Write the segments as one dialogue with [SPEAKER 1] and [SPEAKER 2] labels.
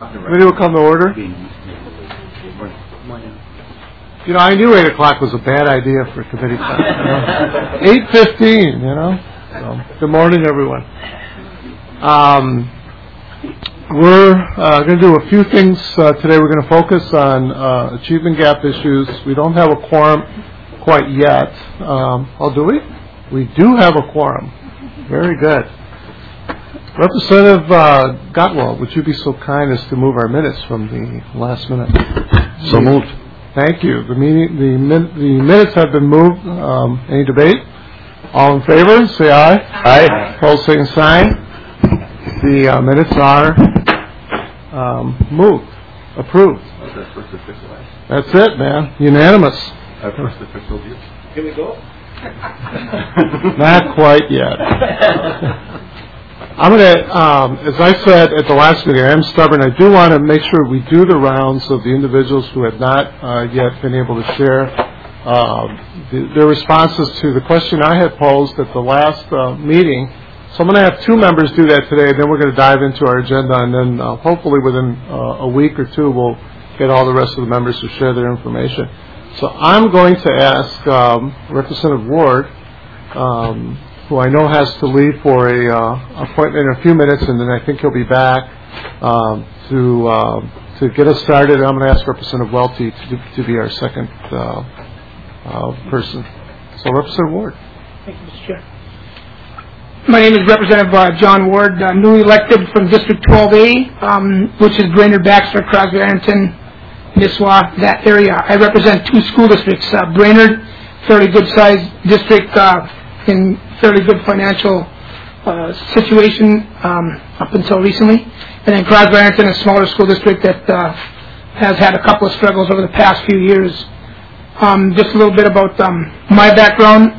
[SPEAKER 1] Committee will come to order. You know, I knew 8 o'clock was a bad idea for committee time. 8:15, So, good morning, everyone. We're going to do a few things today. We're going to focus on achievement gap issues. We don't have a quorum quite yet. Do we? We do have a quorum. Very good. Representative Gottwald, would you be so kind as to move our minutes from the last minute?
[SPEAKER 2] So moved.
[SPEAKER 1] Thank you. The minutes have been moved. Any debate? All in favor, say aye.
[SPEAKER 2] Aye.
[SPEAKER 1] Opposed, same sign. The minutes are moved, approved. That's it, man. Unanimous.
[SPEAKER 2] First official view.
[SPEAKER 3] Can we go?
[SPEAKER 1] Not quite yet. I'm going to, as I said at the last meeting, I am stubborn. I do want to make sure we do the rounds of the individuals who have not yet been able to share their responses to the question I had posed at the last meeting. So I'm going to have 2 members do that today, and then we're going to dive into our agenda, and then hopefully within a week or 2 we'll get all the rest of the members to share their information. So I'm going to ask Representative Ward, who I know has to leave for a appointment in a few minutes, and then I think he'll be back to get us started. I'm going to ask Representative Welty to be our second person. So, Representative Ward.
[SPEAKER 4] Thank you, Mr. Chair. My name is Representative John Ward, newly elected from District 12A, which is Brainerd, Baxter, Crosby, Ironton, Nisswa, that area. I represent 2 school districts. Brainerd, fairly good-sized district in fairly good financial situation up until recently. And then Crosby, Ironton, a smaller school district that has had a couple of struggles over the past few years. Just a little bit about my background.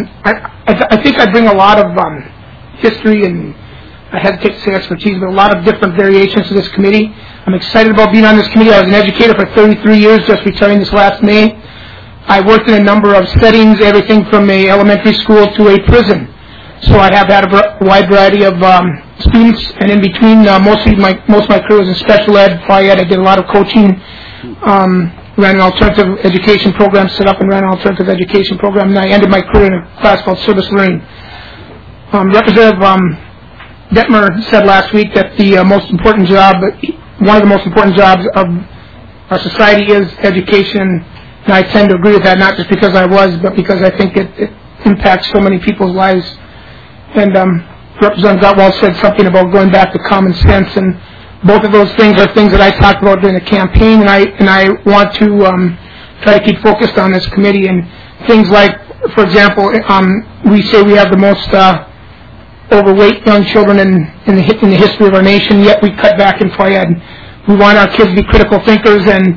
[SPEAKER 4] I think I bring a lot of history and, I hesitate to say expertise, but a lot of different variations to this committee. I'm excited about being on this committee. I was an educator for 33 years, just retiring this last May. I worked in a number of settings, everything from a elementary school to a prison. So I have had a wide variety of students, and in between, most of my career was in special ed, FI ed. I did a lot of coaching, ran an alternative education program, set up and ran an alternative education program, and I ended my career in a class called service learning. Representative Detmer said last week that the most important job, one of the most important jobs of our society is education. And I tend to agree with that, not just because I was, but because I think it impacts so many people's lives. And Representative Gottwald said something about going back to common sense, and both of those things are things that I talked about during the campaign, and I want to try to keep focused on this committee. And things like, for example, we say we have the most overweight young children in the history of our nation, yet we cut back in FI ed. We want our kids to be critical thinkers and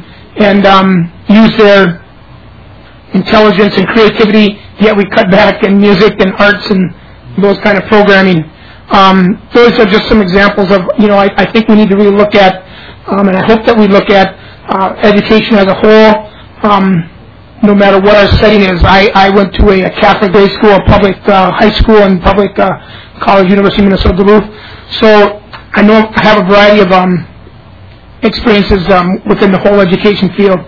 [SPEAKER 4] use their intelligence and creativity, yet we cut back in music and arts and those kind of programming. Those are just some examples of, I think we need to really look at, and I hope that we look at education as a whole, no matter what our setting is. I went to a Catholic grade school, a public high school, and public college, University of Minnesota Duluth. So I know I have a variety of experiences within the whole education field.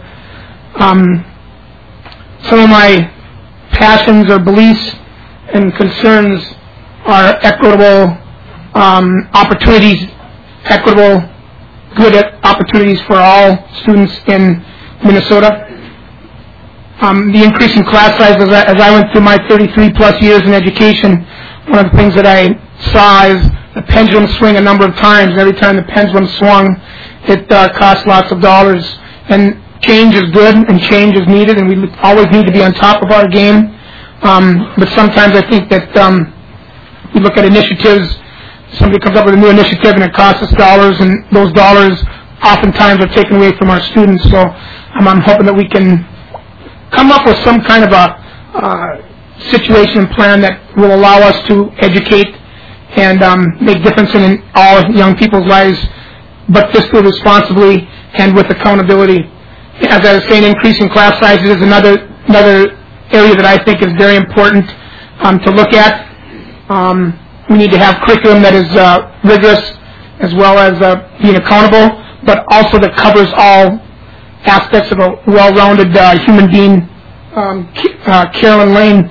[SPEAKER 4] Some of my passions or beliefs and concerns are equitable opportunities, equitable, good opportunities for all students in Minnesota. The increase in class sizes, as I went through my 33-plus years in education, one of the things that I saw is the pendulum swing a number of times. Every time the pendulum swung, it cost lots of dollars. And change is good and change is needed, and we always need to be on top of our game. But sometimes I think that we look at initiatives, somebody comes up with a new initiative and it costs us dollars, and those dollars oftentimes are taken away from our students. So I'm hoping that we can come up with some kind of a situation and plan that will allow us to educate and make difference in all young people's lives, but fiscally responsibly and with accountability. As I was saying, increasing class sizes is another area that I think is very important to look at. We need to have curriculum that is rigorous as well as being accountable. but also that covers all aspects of a well-rounded human being. Carolyn Lane,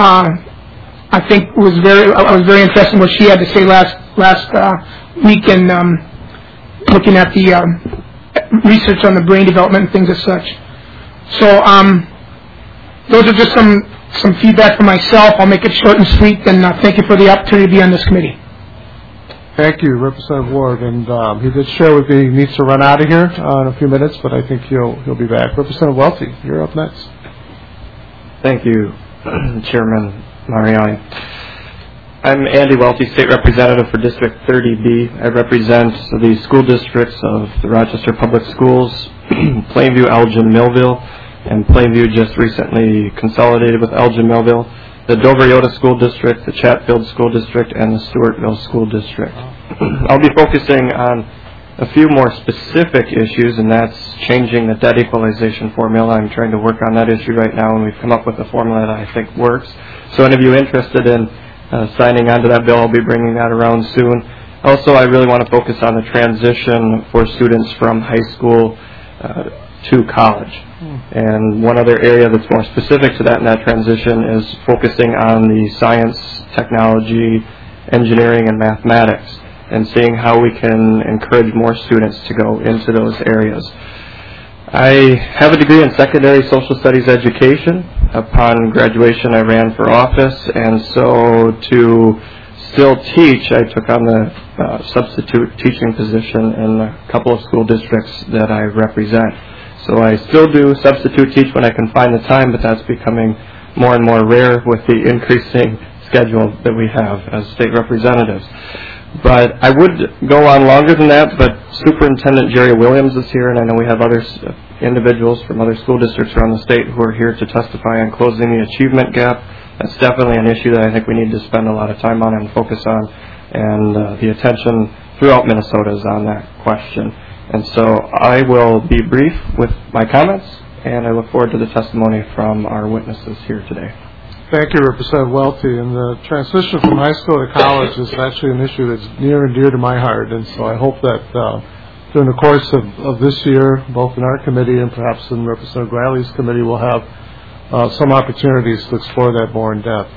[SPEAKER 4] I think I was very interested in what she had to say last week in looking at the research on the brain development and things as such. So those are just some feedback for myself. I'll make it short and sweet, and thank you for the opportunity to be on this committee.
[SPEAKER 1] Thank you, Representative Ward. And he did share with me he needs to run out of here in a few minutes, but I think he'll be back. Representative Welty, you're up next.
[SPEAKER 3] Thank you, Chairman Mariani. I'm Andy Welty, State Representative for District 30B. I represent the school districts of the Rochester Public Schools, Plainview, Elgin, Millville, and Plainview just recently consolidated with Elgin, Millville, the Dover-Yoda School District, the Chatfield School District, and the Stewartville School District. I'll be focusing on a few more specific issues, and that's changing the debt equalization formula. I'm trying to work on that issue right now, and we've come up with a formula that I think works. So any of you interested in signing on to that bill, I'll be bringing that around soon. Also, I really want to focus on the transition for students from high school to college. And one other area that's more specific to that in that transition is focusing on the science, technology, engineering, and mathematics, and seeing how we can encourage more students to go into those areas. I have a degree in secondary social studies education. Upon graduation, I ran for office, and so to still teach, I took on the substitute teaching position in a couple of school districts that I represent. So I still do substitute teach when I can find the time, but that's becoming more and more rare with the increasing schedule that we have as state representatives. But I would go on longer than that, but Superintendent Jerry Williams is here, and I know we have other individuals from other school districts around the state who are here to testify on closing the achievement gap. That's definitely an issue that I think we need to spend a lot of time on and focus on, and the attention throughout Minnesota is on that question. And so I will be brief with my comments, and I look forward to the testimony from our witnesses here today.
[SPEAKER 1] Thank you, Representative Welty. And the transition from high school to college is actually an issue that's near and dear to my heart. And so I hope that during the course of this year, both in our committee and perhaps in Representative Riley's committee, we'll have some opportunities to explore that more in depth.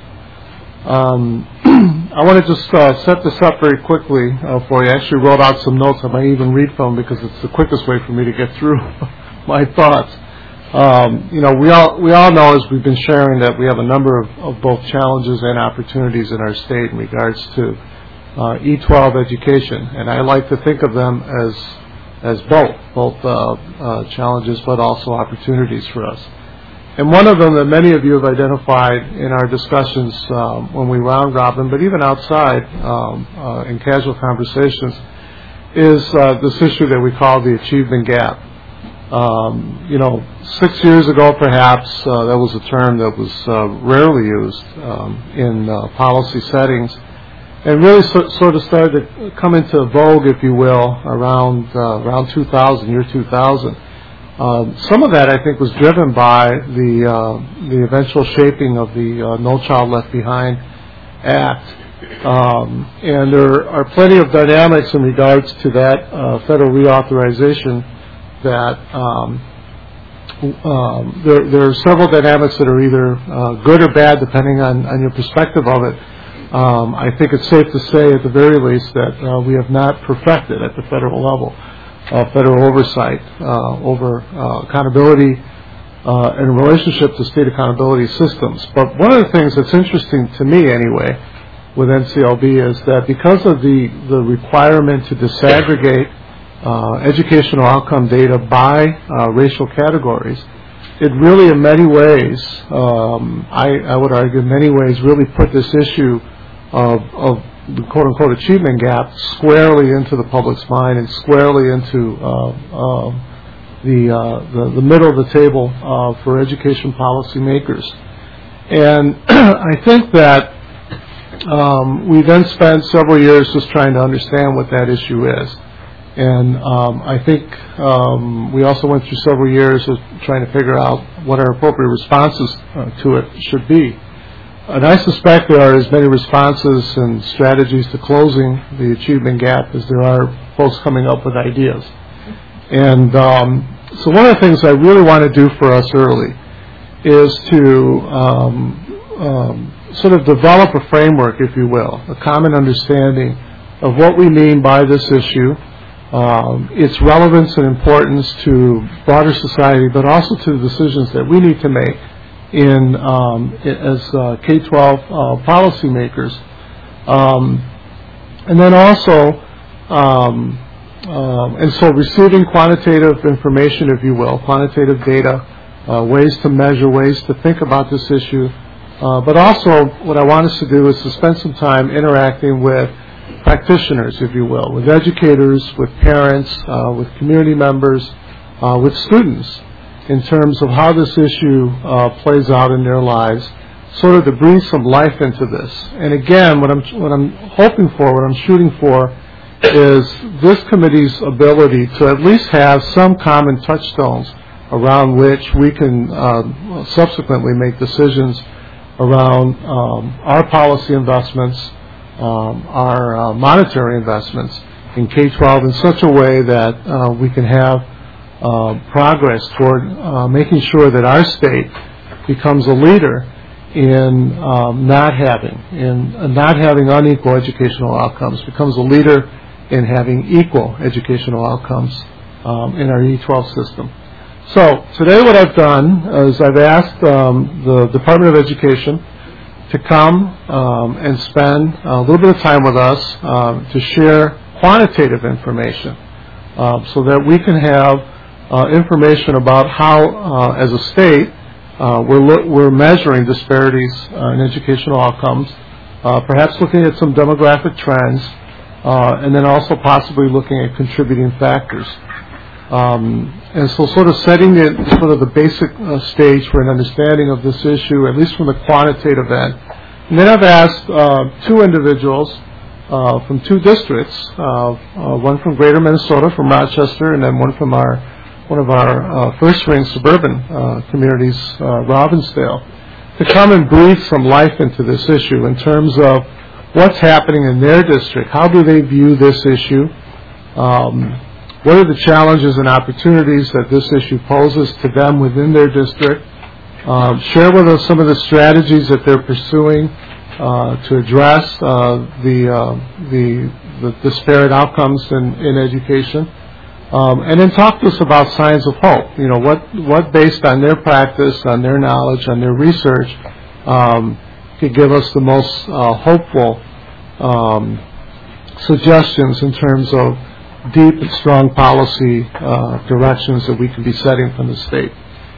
[SPEAKER 1] I want to just set this up very quickly for you. I actually wrote out some notes I might even read from because it's the quickest way for me to get through my thoughts. We all know, as we've been sharing, that we have a number of both challenges and opportunities in our state in regards to E-12 education, and I like to think of them as both challenges but also opportunities for us. And one of them that many of you have identified in our discussions when we round robin, but even outside in casual conversations, is this issue that we call the achievement gap. 6 years ago, perhaps, that was a term that was rarely used in policy settings, and really sort of started to come into vogue, if you will, around 2000, year 2000. Some of that, I think, was driven by the eventual shaping of the No Child Left Behind Act. And there are plenty of dynamics in regards to that federal reauthorization that there are several dynamics that are either good or bad, depending on your perspective of it. I think it's safe to say, at the very least, that we have not perfected at the federal level federal oversight over accountability in relationship to state accountability systems. But one of the things that's interesting to me, anyway, with NCLB is that because of the requirement to disaggregate educational outcome data by racial categories, it really, in many ways, I would argue, in many ways, really put this issue of the quote-unquote achievement gap squarely into the public's mind and squarely into the middle of the table for education policymakers. And I think that we then spent several years just trying to understand what that issue is. And I think we also went through several years of trying to figure out what our appropriate responses to it should be. And I suspect there are as many responses and strategies to closing the achievement gap as there are folks coming up with ideas. And so one of the things I really want to do for us early is to sort of develop a framework, if you will, a common understanding of what we mean by this issue, its relevance and importance to broader society, but also to the decisions that we need to make in as K-12 policymakers. And then also, and so receiving quantitative information, if you will, quantitative data, ways to measure, ways to think about this issue. But also, what I want us to do is to spend some time interacting with practitioners, if you will, with educators, with parents, with community members, with students, in terms of how this issue plays out in their lives, sort of to breathe some life into this. And again, what I'm hoping for, what I'm shooting for, is this committee's ability to at least have some common touchstones around which we can subsequently make decisions around our policy investments, our monetary investments in K-12 in such a way that we can have progress toward making sure that our state becomes a leader in not having unequal educational outcomes, becomes a leader in having equal educational outcomes in our E-12 system. So today what I've done is I've asked the Department of Education to come and spend a little bit of time with us to share quantitative information so that we can have information about how, as a state, we're measuring disparities in educational outcomes, perhaps looking at some demographic trends, and then also possibly looking at contributing factors. And so sort of setting the basic stage for an understanding of this issue, at least from the quantitative end. And then I've asked two individuals from two districts, one from Greater Minnesota, from Rochester, and then one of our first-ring suburban communities, Robbinsdale, to come and breathe some life into this issue in terms of what's happening in their district. How do they view this issue? What are the challenges and opportunities that this issue poses to them within their district? Share with us some of the strategies that they're pursuing to address the disparate outcomes in education. And then talk to us about signs of hope. You know, what based on their practice, on their knowledge, on their research, could give us the most hopeful suggestions in terms of deep and strong policy directions that we can be setting from the state.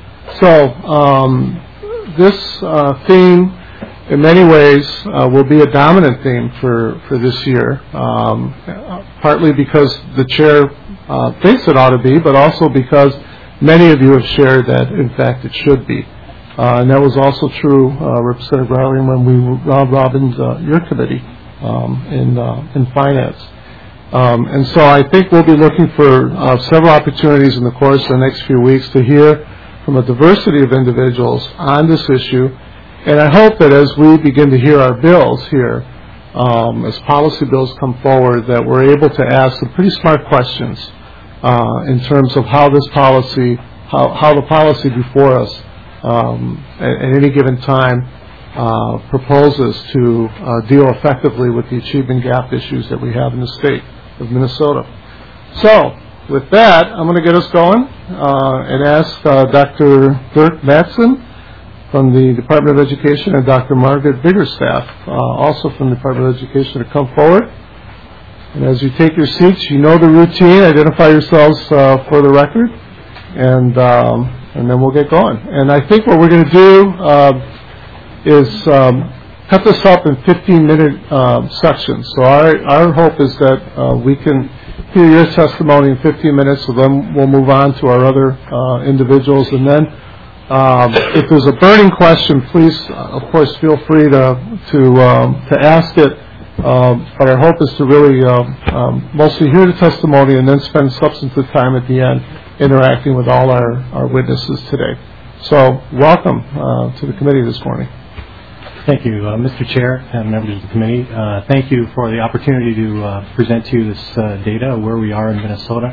[SPEAKER 1] So this theme, in many ways, will be a dominant theme for this year, partly because the chair thinks it ought to be, but also because many of you have shared that, in fact, it should be. And that was also true, Representative Riley, when we round robined your committee in finance. And so I think we'll be looking for several opportunities in the course of the next few weeks to hear from a diversity of individuals on this issue. And I hope that as we begin to hear our bills here, as policy bills come forward, that we're able to ask some pretty smart questions in terms of how this policy, how the policy before us at any given time proposes to deal effectively with the achievement gap issues that we have in the state of Minnesota. So, with that, I'm going to get us going and ask Dr. Dirk Mattson from the Department of Education and Dr. Margaret Biggerstaff, also from the Department of Education, to come forward. And as you take your seats, you know the routine. Identify yourselves for the record, and then we'll get going. And I think what we're going to do is cut this up in 15-minute sections. So our hope is that we can hear your testimony in 15 minutes, so then we'll move on to our other individuals. And then if there's a burning question, please, of course, feel free to ask it. But our hope is to really mostly hear the testimony and then spend substantive time at the end interacting with all our witnesses today. So welcome to the committee this morning.
[SPEAKER 5] Thank you, Mr. Chair and members of the committee. Thank you for the opportunity to present to you this data, where we are in Minnesota.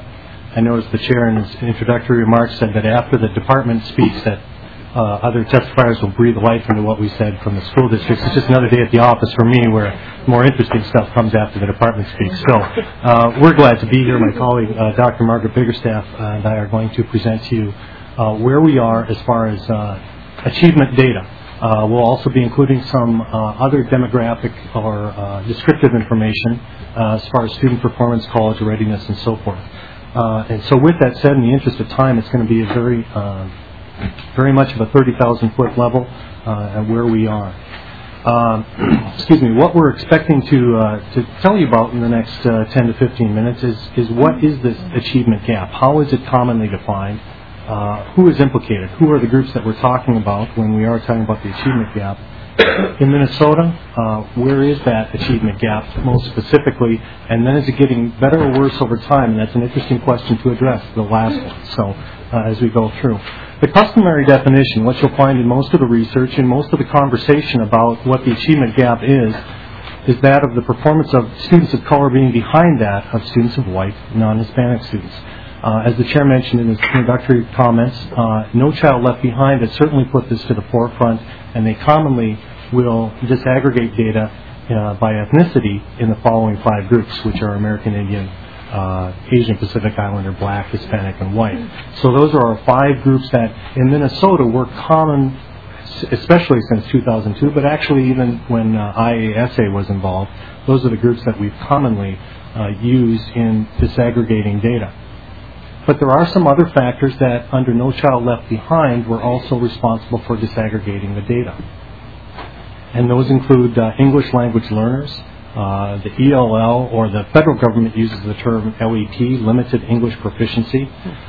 [SPEAKER 5] I noticed the chair in his introductory remarks said that after the department speaks that other testifiers will breathe life into what we said from the school districts. It's just another day at the office for me where more interesting stuff comes after the department speaks. So we're glad to be here. My colleague, Dr. Margaret Biggerstaff, and I are going to present to you where we are as far as achievement data. We'll also be including some other demographic or descriptive information as far as student performance, college readiness, and so forth. And so with that said, in the interest of time, it's going to be a very much of a 30,000-foot level at where we are. Excuse me. What we're expecting to tell you about in the next 10 to 15 minutes is what is this achievement gap? How is it commonly defined? Who is implicated? Who are the groups that we're talking about when we are talking about the achievement gap? In Minnesota, where is that achievement gap most specifically? And then is it getting better or worse over time? And that's an interesting question to address, the last one, so as we go through. The customary definition, what you'll find in most of the research and most of the conversation about what the achievement gap is that of the performance of students of color being behind that of students of white, non-Hispanic students. As the chair mentioned in his introductory comments, No Child Left Behind has certainly put this to the forefront, and they commonly will disaggregate data by ethnicity in the following 5 groups, which are American Indian, Asian Pacific Islander, Black, Hispanic, and White. So those are our 5 groups that in Minnesota were common, especially since 2002, but actually even when IASA was involved, those are the groups that we've commonly used in disaggregating data. But there are some other factors that under No Child Left Behind were also responsible for disaggregating the data. And those include English language learners, the ELL, or the federal government uses the term LEP, limited English proficiency,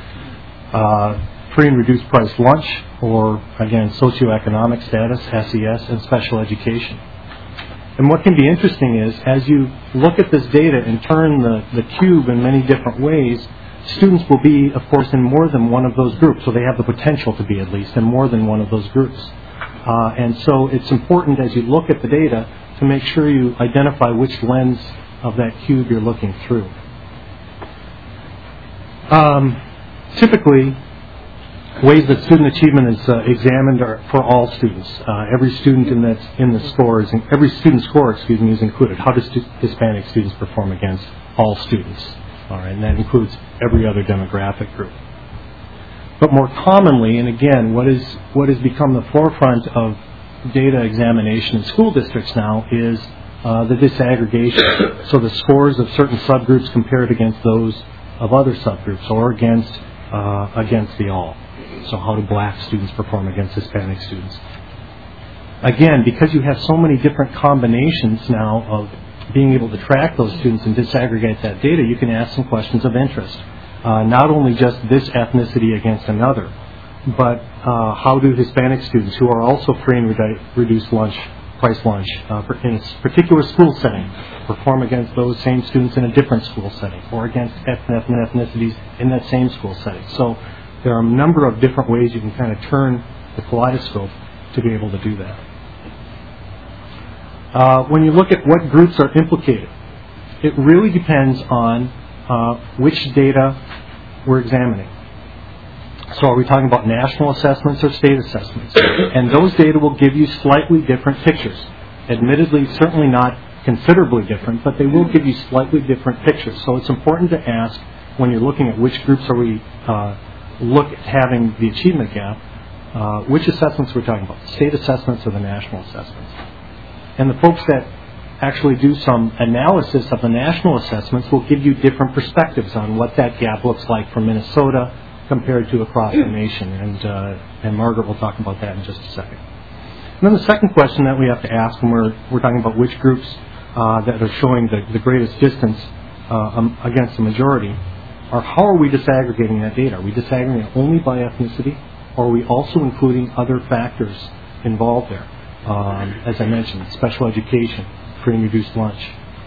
[SPEAKER 5] free and reduced price lunch, or again, socioeconomic status, SES, and special education. And what can be interesting is, as you look at this data and turn the cube in many different ways, students will be, of course, in more than one of those groups, so they have the potential to be at least in more than one of those groups. And so it's important as you look at the data to make sure you identify which lens of that cube you're looking through. Typically, ways that student achievement is examined are for all students. Every student in the score is every student score, is included. How does Hispanic students perform against all students? All right, and that includes every other demographic group. But more commonly, and again, what has become the forefront of data examination in school districts now is the disaggregation. So the scores of certain subgroups compared against those of other subgroups, or against the all. So how do Black students perform against Hispanic students? Again, because you have so many different combinations now of being able to track those students and disaggregate that data, you can ask some questions of interest. Not only just this ethnicity against another, but how do Hispanic students, who are also free and reduced price lunch in a particular school setting, perform against those same students in a different school setting, or against ethnicities in that same school setting. So there are a number of different ways you can kind of turn the kaleidoscope to be able to do that. When you look at what groups are implicated, it really depends on which data we're examining. So are we talking about national assessments or state assessments? And those data will give you slightly different pictures. Admittedly, certainly not considerably different, but they will give you slightly different pictures. So it's important to ask, when you're looking at which groups are we having the achievement gap, which assessments we're talking about, state assessments or the national assessments. And the folks that actually do some analysis of the national assessments will give you different perspectives on what that gap looks like for Minnesota compared to across the nation. And Margaret will talk about that in just a second. And then the second question that we have to ask when we're talking about which groups that are showing the greatest distance against the majority are, how are we disaggregating that data? Are we disaggregating it only by ethnicity, or are we also including other factors involved there? As I mentioned, special education, free and reduced lunch,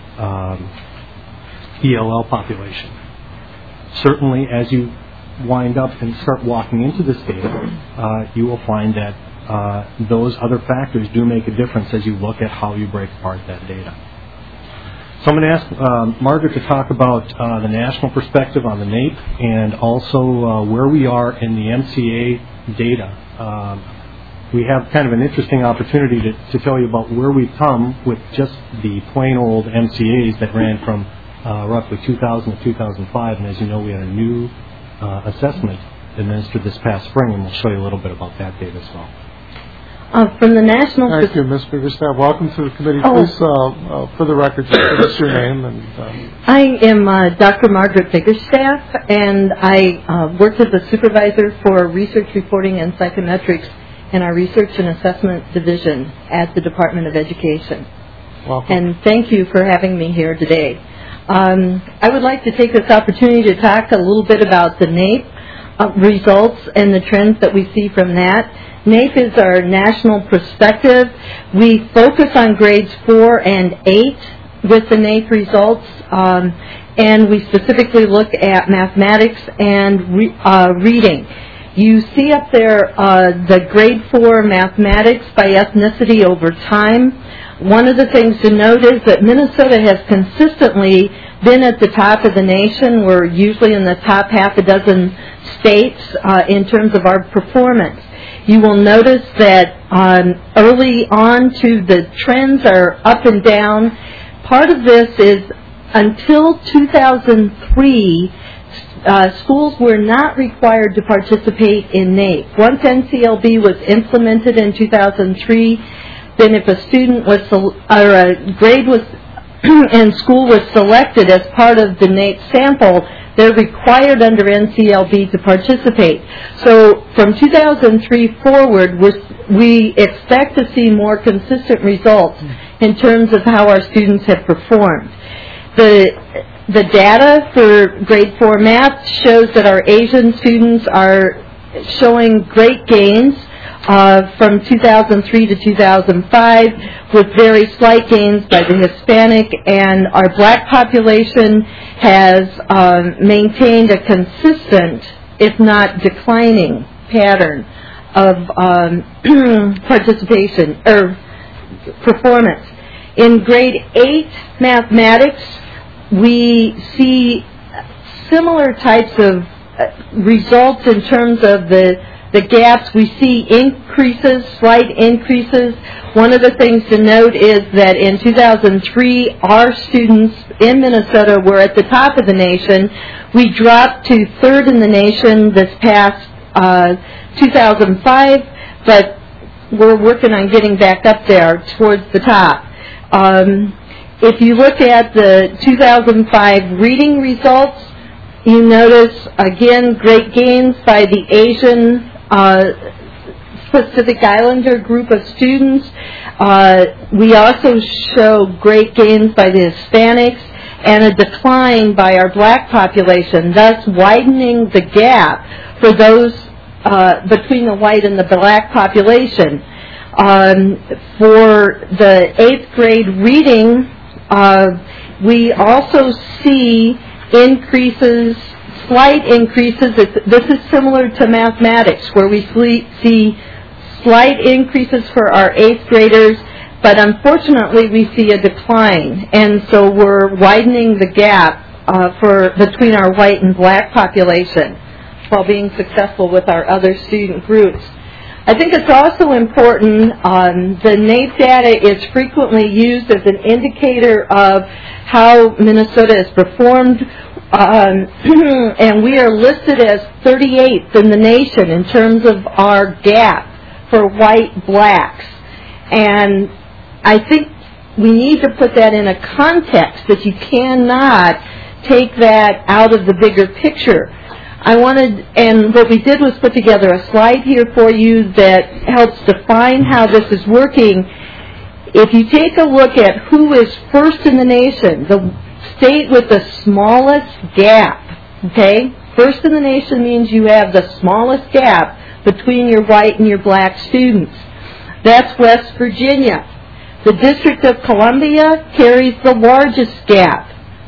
[SPEAKER 5] ELL population. Certainly, as you wind up and start walking into this data, you will find that those other factors do make a difference as you look at how you break apart that data. So I'm going to ask Margaret to talk about the national perspective on the NAEP and also where we are in the MCA data. We have kind of an interesting opportunity to tell you about where we've come with just the plain old MCAs that ran from roughly 2000 to 2005. And as you know, we had a new assessment administered this past spring, and we'll show you a little bit about that data as well.
[SPEAKER 6] From the national...
[SPEAKER 1] Thank you, Ms. Biggerstaff. Welcome to the committee. Please, for the record, just give us your name. And
[SPEAKER 6] I am Dr. Margaret Biggerstaff, and I work as a supervisor for research reporting and psychometrics in our Research and Assessment Division at the Department of Education.
[SPEAKER 1] welcome.
[SPEAKER 6] And thank you for having me here today. I would like to take this opportunity to talk a little bit about the NAEP results and the trends that we see from that. NAEP is our national perspective. We focus on grades 4 and 8 with the NAEP results, and we specifically look at mathematics and reading. You see up there the grade 4 mathematics by ethnicity over time. One of the things to note is that Minnesota has consistently been at the top of the nation. We're usually in the top half a dozen states in terms of our performance. You will notice that early on to the trends are up and down. Part of this is until 2003, schools were not required to participate in NAEP. Once NCLB was implemented in 2003, then if a student was, or a grade was in school was selected as part of the NAEP sample, they're required under NCLB to participate. So from 2003 forward, we expect to see more consistent results in terms of how our students have performed. The data for grade 4 math shows that our Asian students are showing great gains from 2003 to 2005, with very slight gains by the Hispanic, and our black population has maintained a consistent, if not declining, pattern of participation or performance. In grade 8 mathematics, we see similar types of results in terms of the gaps. We see increases, slight increases. One of the things to note is that in 2003, our students in Minnesota were at the top of the nation. We dropped to third in the nation this past 2005, but we're working on getting back up there towards the top. If you look at the 2005 reading results, you notice, again, great gains by the Asian Pacific Islander group of students. We also show great gains by the Hispanics and a decline by our black population, thus widening the gap for those between the white and the black population. For the 8th grade reading, we also see increases, slight increases. This is similar to mathematics, where we see slight increases for our 8th graders, but unfortunately we see a decline, and so we're widening the gap between our white and black population while being successful with our other student groups. I think it's also important, the NAEP data is frequently used as an indicator of how Minnesota has performed, and we are listed as 38th in the nation in terms of our gap for white blacks. And I think we need to put that in a context, that you cannot take that out of the bigger picture. And what we did was put together a slide here for you that helps define how this is working. If you take a look at who is first in the nation, the state with the smallest gap, okay? First in the nation means you have the smallest gap between your white and your black students. That's West Virginia. The District of Columbia carries the largest gap.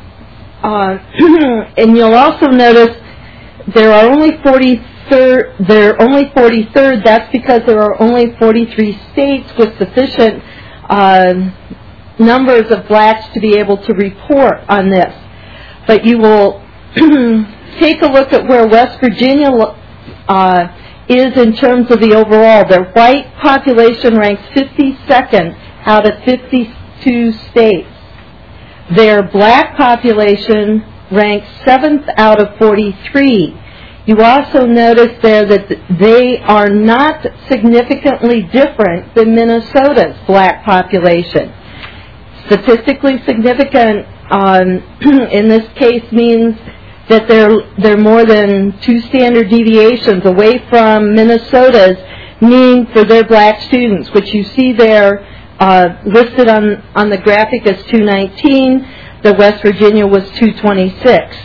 [SPEAKER 6] And you'll also notice there are only 43rd. They're only 43rd. That's because there are only 43 states with sufficient numbers of blacks to be able to report on this. But you will take a look at where West Virginia is in terms of the overall. Their white population ranks 52nd out of 52 states. Their black population ranks 7th out of 43. You also notice there that they are not significantly different than Minnesota's black population. Statistically significant in this case means that they're more than 2 standard deviations away from Minnesota's mean for their black students, which you see there listed on the graphic as 219. The West Virginia was 226.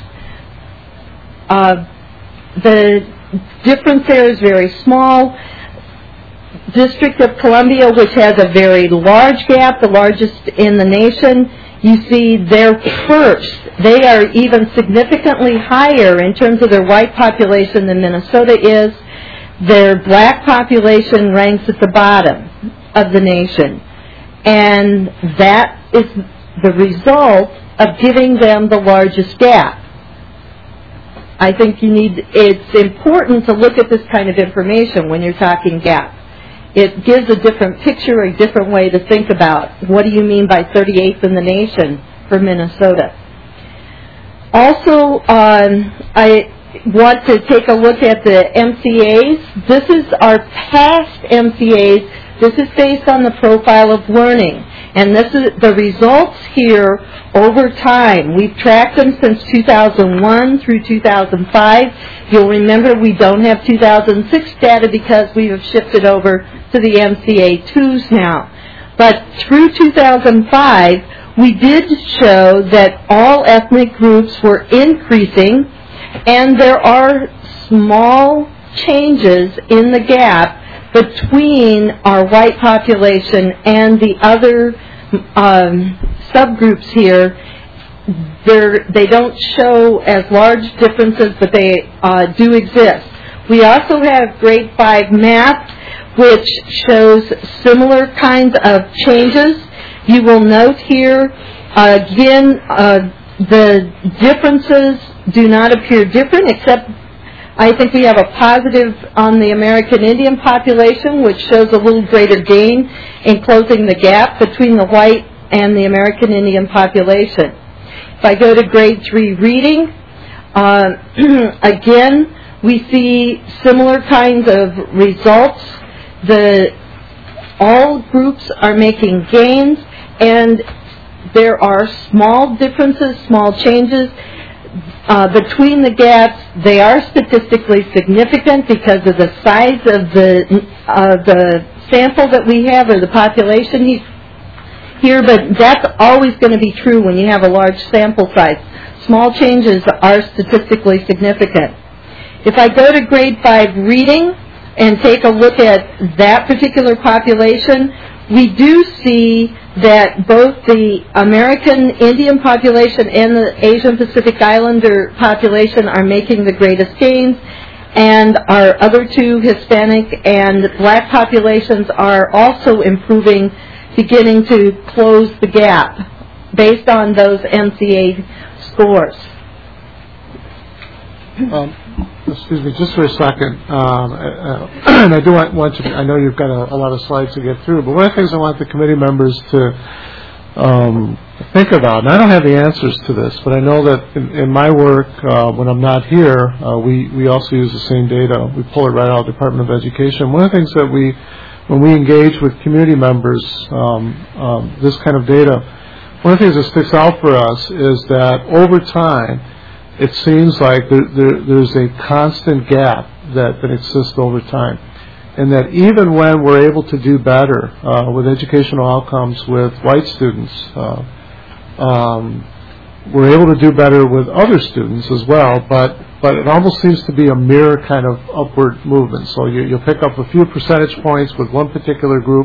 [SPEAKER 6] The difference there is very small. District of Columbia, which has a very large gap, the largest in the nation, you see they're first. They are even significantly higher in terms of their white population than Minnesota is. Their black population ranks at the bottom of the nation. And that is the result of giving them the largest gap. I think it's important to look at this kind of information when you're talking gap. It gives a different picture, a different way to think about what do you mean by 38th in the nation for Minnesota. Also, I want to take a look at the MCAs. This is our past MCAs. This is based on the profile of learning. And this is the results here over time. We've tracked them since 2001 through 2005. You'll remember we don't have 2006 data because we have shifted over to the MCA2s now. But through 2005, we did show that all ethnic groups were increasing, and there are small changes in the gap between our white population and the other subgroups here. They don't show as large differences, but they do exist. We also have grade 5 math, which shows similar kinds of changes. You will note here, again, the differences do not appear different, except I think we have a positive on the American Indian population, which shows a little greater gain in closing the gap between the white and the American Indian population. If I go to grade 3 reading, again, we see similar kinds of results. All groups are making gains, and there are small differences, small changes. Between the gaps, they are statistically significant because of the size of the sample that we have, or the population here, but that's always going to be true when you have a large sample size. Small changes are statistically significant. If I go to grade 5 reading and take a look at that particular population, we do see that both the American Indian population and the Asian Pacific Islander population are making the greatest gains, and our other two, Hispanic and black populations, are also improving, beginning to close the gap based on those MCA scores.
[SPEAKER 1] Excuse me, just for a second, and I do want you. I know you've got a lot of slides to get through, but one of the things I want the committee members to think about, and I don't have the answers to this, but I know that in my work, when I'm not here, we also use the same data. We pull it right out of the Department of Education. One of the things that when we engage with community members, this kind of data, one of the things that sticks out for us is that over time, it seems like there's a constant gap that exists over time. And that even when we're able to do better with educational outcomes with white students, we're able to do better with other students as well, but it almost seems to be a mirror kind of upward movement. So you'll pick up a few percentage points with one particular group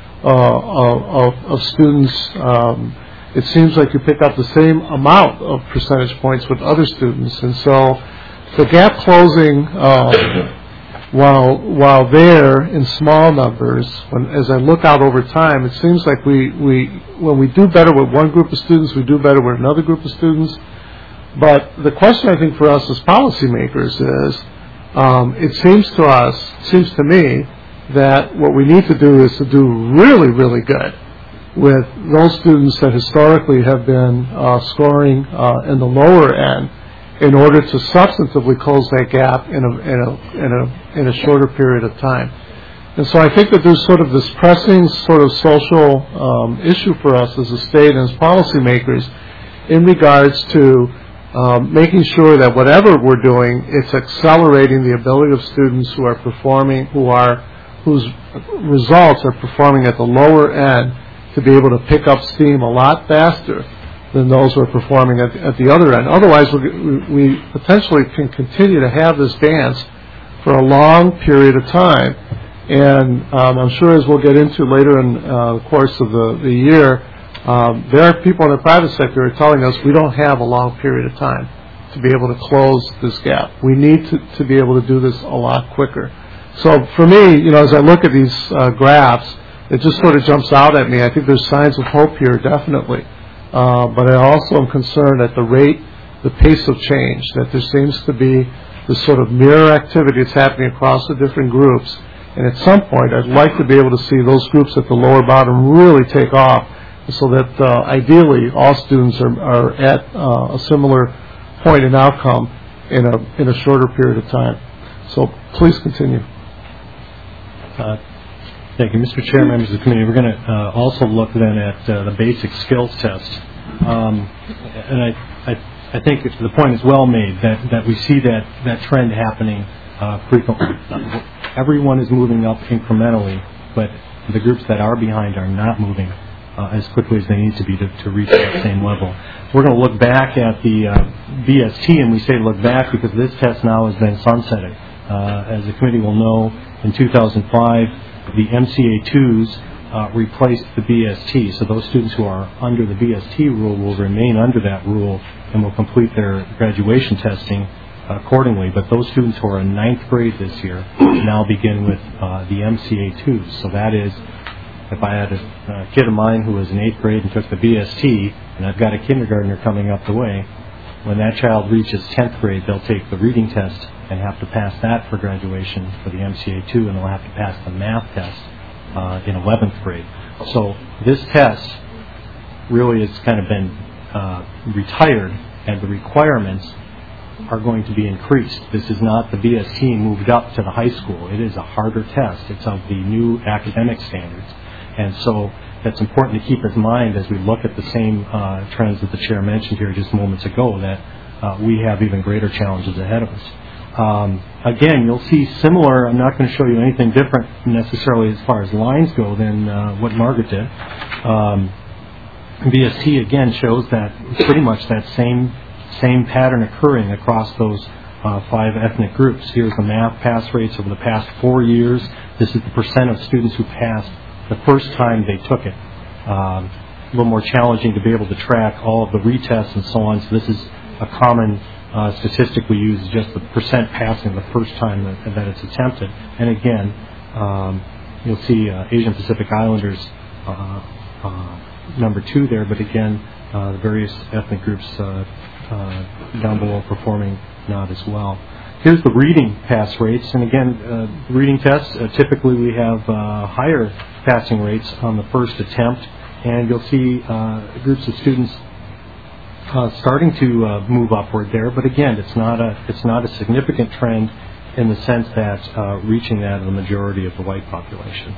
[SPEAKER 1] of students. It seems like you pick up the same amount of percentage points with other students. And so the gap closing while they're in small numbers, as I look out over time, it seems like when we do better with one group of students, we do better with another group of students. But the question I think for us as policymakers is, it seems to me that what we need to do is to do really, really good with those students that historically have been scoring in the lower end, in order to substantively close that gap in a shorter period of time. And so I think that there's sort of this pressing sort of social issue for us as a state and as policymakers in regards to making sure that whatever we're doing, it's accelerating the ability of students who are performing, whose results are performing at the lower end, to be able to pick up steam a lot faster than those who are performing at the other end. Otherwise, we potentially can continue to have this dance for a long period of time. And I'm sure, as we'll get into later in the course of the year, there are people in the private sector who are telling us we don't have a long period of time to be able to close this gap. We need to be able to do this a lot quicker. So for me, as I look at these graphs, it just sort of jumps out at me. I think there's signs of hope here, definitely. But I also am concerned at the pace of change, that there seems to be this sort of mirror activity that's happening across the different groups. And at some point, I'd like to be able to see those groups at the lower bottom really take off, so that ideally all students are at a similar point in outcome in a shorter period of time. So please continue.
[SPEAKER 5] Thank you, Mr. Chair, members of the committee. We're going to also look then at the basic skills test, and I think the point is well made that we see that trend happening frequently. Everyone is moving up incrementally, but the groups that are behind are not moving as quickly as they need to be to reach that same level. We're going to look back at the BST, and we say look back because this test now has been sunsetted. As the committee will know, in 2005, the MCA2s replaced the BST, so those students who are under the BST rule will remain under that rule and will complete their graduation testing accordingly. But those students who are in 9th grade this year now begin with the MCA2s. So that is, if I had a kid of mine who was in 8th grade and took the BST, and I've got a kindergartner coming up the way, when that child reaches 10th grade, they'll take the reading test and have to pass that for graduation for the MCA2, and they'll have to pass the math test in 11th grade. So this test really has kind of been retired, and the requirements are going to be increased. This is not the BST moved up to the high school. It is a harder test. It's of the new academic standards. And so that's important to keep in mind as we look at the same trends that the chair mentioned here just moments ago, that we have even greater challenges ahead of us. Again, you'll see similar, I'm not going to show you anything different necessarily as far as lines go than what Margaret did. BST again shows that pretty much that same pattern occurring across those 5 ethnic groups. Here's the math pass rates over the past 4 years. This is the percent of students who passed the first time they took it. A little more challenging to be able to track all of the retests and so on. So this is a common statistic we use, is just the percent passing the first time that it's attempted. And again, you'll see Asian Pacific Islanders number 2 there, but again, the various ethnic groups down below performing not as well. Here's the reading pass rates, and again, reading tests, typically we have higher passing rates on the first attempt, and you'll see groups of students starting to move upward there, but again, it's not a significant trend in the sense that reaching that in the majority of the white population.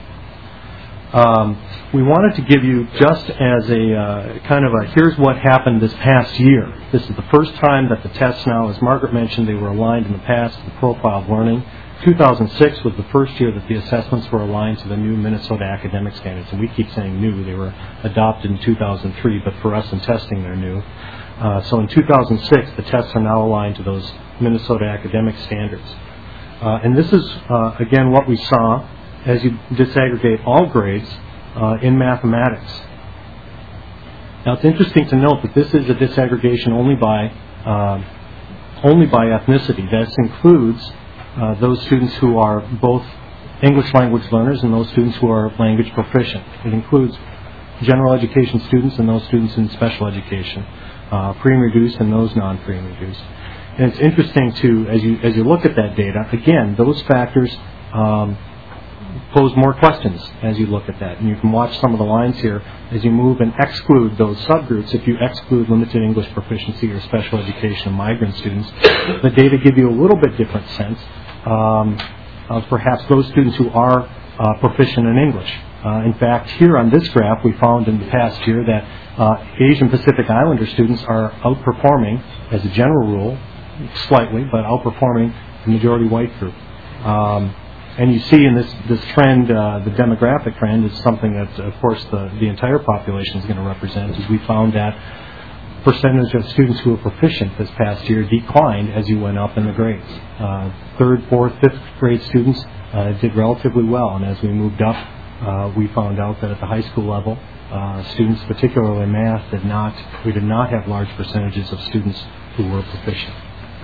[SPEAKER 5] We wanted to give you just as a kind of a here's what happened this past year. This is the first time that the tests now, as Margaret mentioned, they were aligned in the past to the profile of learning. 2006 was the first year that the assessments were aligned to the new Minnesota academic standards, and we keep saying new. They were adopted in 2003, but for us in testing they're new. So in 2006, the tests are now aligned to those Minnesota academic standards. And this is, again, what we saw as you disaggregate all grades in mathematics. Now, it's interesting to note that this is a disaggregation only by ethnicity. This includes those students who are both English language learners and those students who are language proficient. It includes general education students and those students in special education, free and reduced and those non-free and reduced. And it's interesting to, as you look at that data, again, those factors pose more questions as you look at that. And you can watch some of the lines here as you move and exclude those subgroups. If you exclude limited English proficiency or special education and migrant students, the data give you a little bit different sense of perhaps those students who are proficient in English. In fact, here on this graph, we found in the past year that Asian Pacific Islander students are outperforming, as a general rule, slightly, but outperforming the majority white group. And you see in this trend, the demographic trend is something that, of course, the entire population is going to represent, as we found that percentage of students who were proficient this past year declined as you went up in the grades. Third, fourth, fifth grade students did relatively well, and as we moved up, we found out that at the high school level, students, particularly in math, we did not have large percentages of students who were proficient.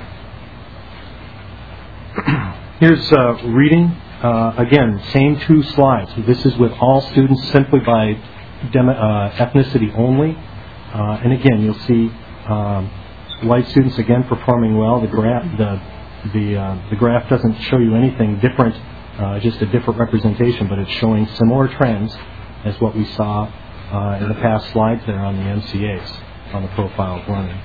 [SPEAKER 5] Here's reading. Again, same two slides. This is with all students simply by ethnicity only. And again, you'll see white students again performing well. The graph doesn't show you anything different, just a different representation, but it's showing similar trends as what we saw in the past slides there on the MCAs, on the profile of learning.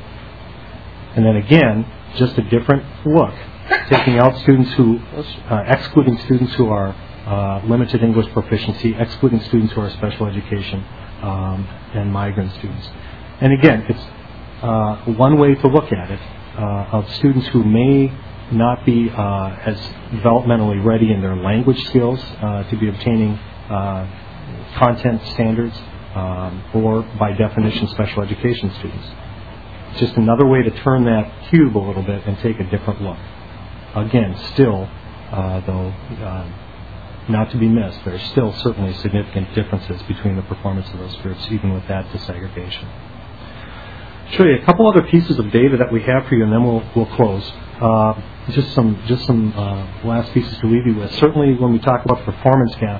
[SPEAKER 5] And then again, just a different look, taking out students who, excluding students who are limited English proficiency, excluding students who are special education, and migrant students. And again, it's one way to look at it, of students who may not be as developmentally ready in their language skills to be obtaining content standards, or by definition special education students. Just another way to turn that cube a little bit and take a different look. Again, still, though, not to be missed, there are still certainly significant differences between the performance of those groups, even with that disaggregation. I'll show you a couple other pieces of data that we have for you, and then we'll close. Just some last pieces to leave you with. Certainly, when we talk about the performance gap,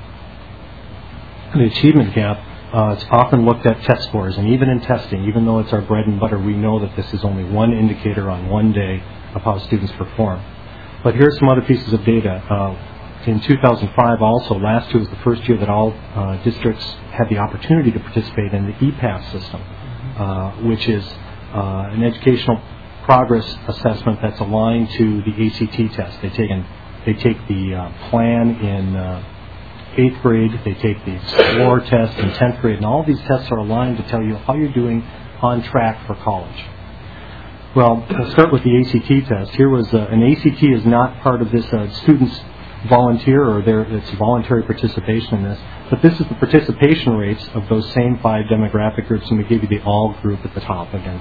[SPEAKER 5] the achievement gap, it's often looked at test scores, and even in testing, even though it's our bread and butter, we know that this is only one indicator on one day of how students perform. But here's some other pieces of data. In 2005 also, last year was the first year that all districts had the opportunity to participate in the EPASS system, which is an educational progress assessment that's aligned to the ACT test. They take the plan in 8th grade, they take the Explore test in 10th grade, and all these tests are aligned to tell you how you're doing on track for college. Well, we'll start with the ACT test. Here was an ACT is not part of this students volunteer or it's voluntary participation in this, but this is the participation rates of those same 5 demographic groups, and we give you the all group at the top again.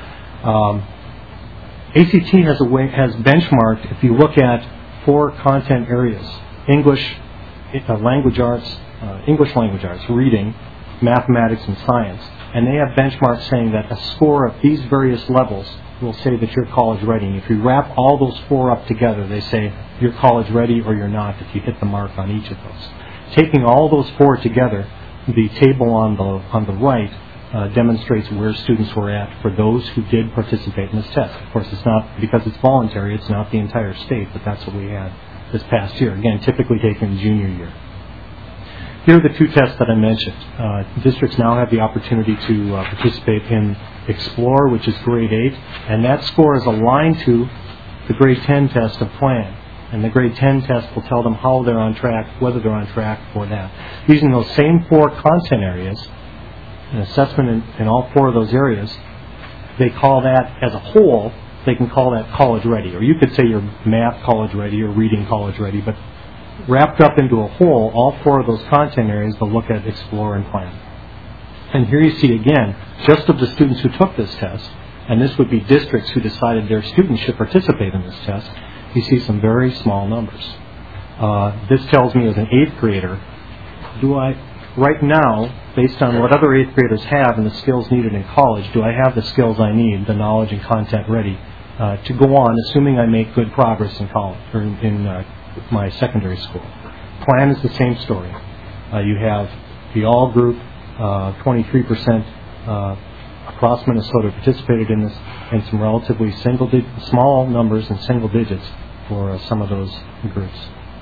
[SPEAKER 5] ACT has benchmarked, if you look at 4 content areas: English, language arts, English language arts, reading, mathematics, and science, and they have benchmarks saying that a score of these various levels will say that you're college ready. And if you wrap all those 4 up together, they say you're college ready or you're not if you hit the mark on each of those. Taking all those 4 together, the table on the right demonstrates where students were at for those who did participate in this test. Of course, it's not, because it's voluntary, it's not the entire state, but that's what we had this past year. Again, typically taken junior year. Here are the 2 tests that I mentioned. Districts now have the opportunity to participate in Explore, which is grade 8, and that score is aligned to the grade 10 test of Plan. And the grade 10 test will tell them how they're on track, whether they're on track for that. Using those same 4 content areas, an assessment in all 4 of those areas, they call that as a whole, they can call that college ready. Or you could say you're math college ready or reading college ready, but wrapped up into a whole, all 4 of those content areas, they'll look at Explore and Plan. And here you see again, just of the students who took this test, and this would be districts who decided their students should participate in this test, you see some very small numbers. This tells me as an 8th grader, right now, based on what other 8th graders have and the skills needed in college, do I have the skills I need, the knowledge and content ready to go on, assuming I make good progress in college or in my secondary school. Plan is the same story. You have the all group, 23% across Minnesota participated in this, and some relatively small numbers in single digits for some of those groups.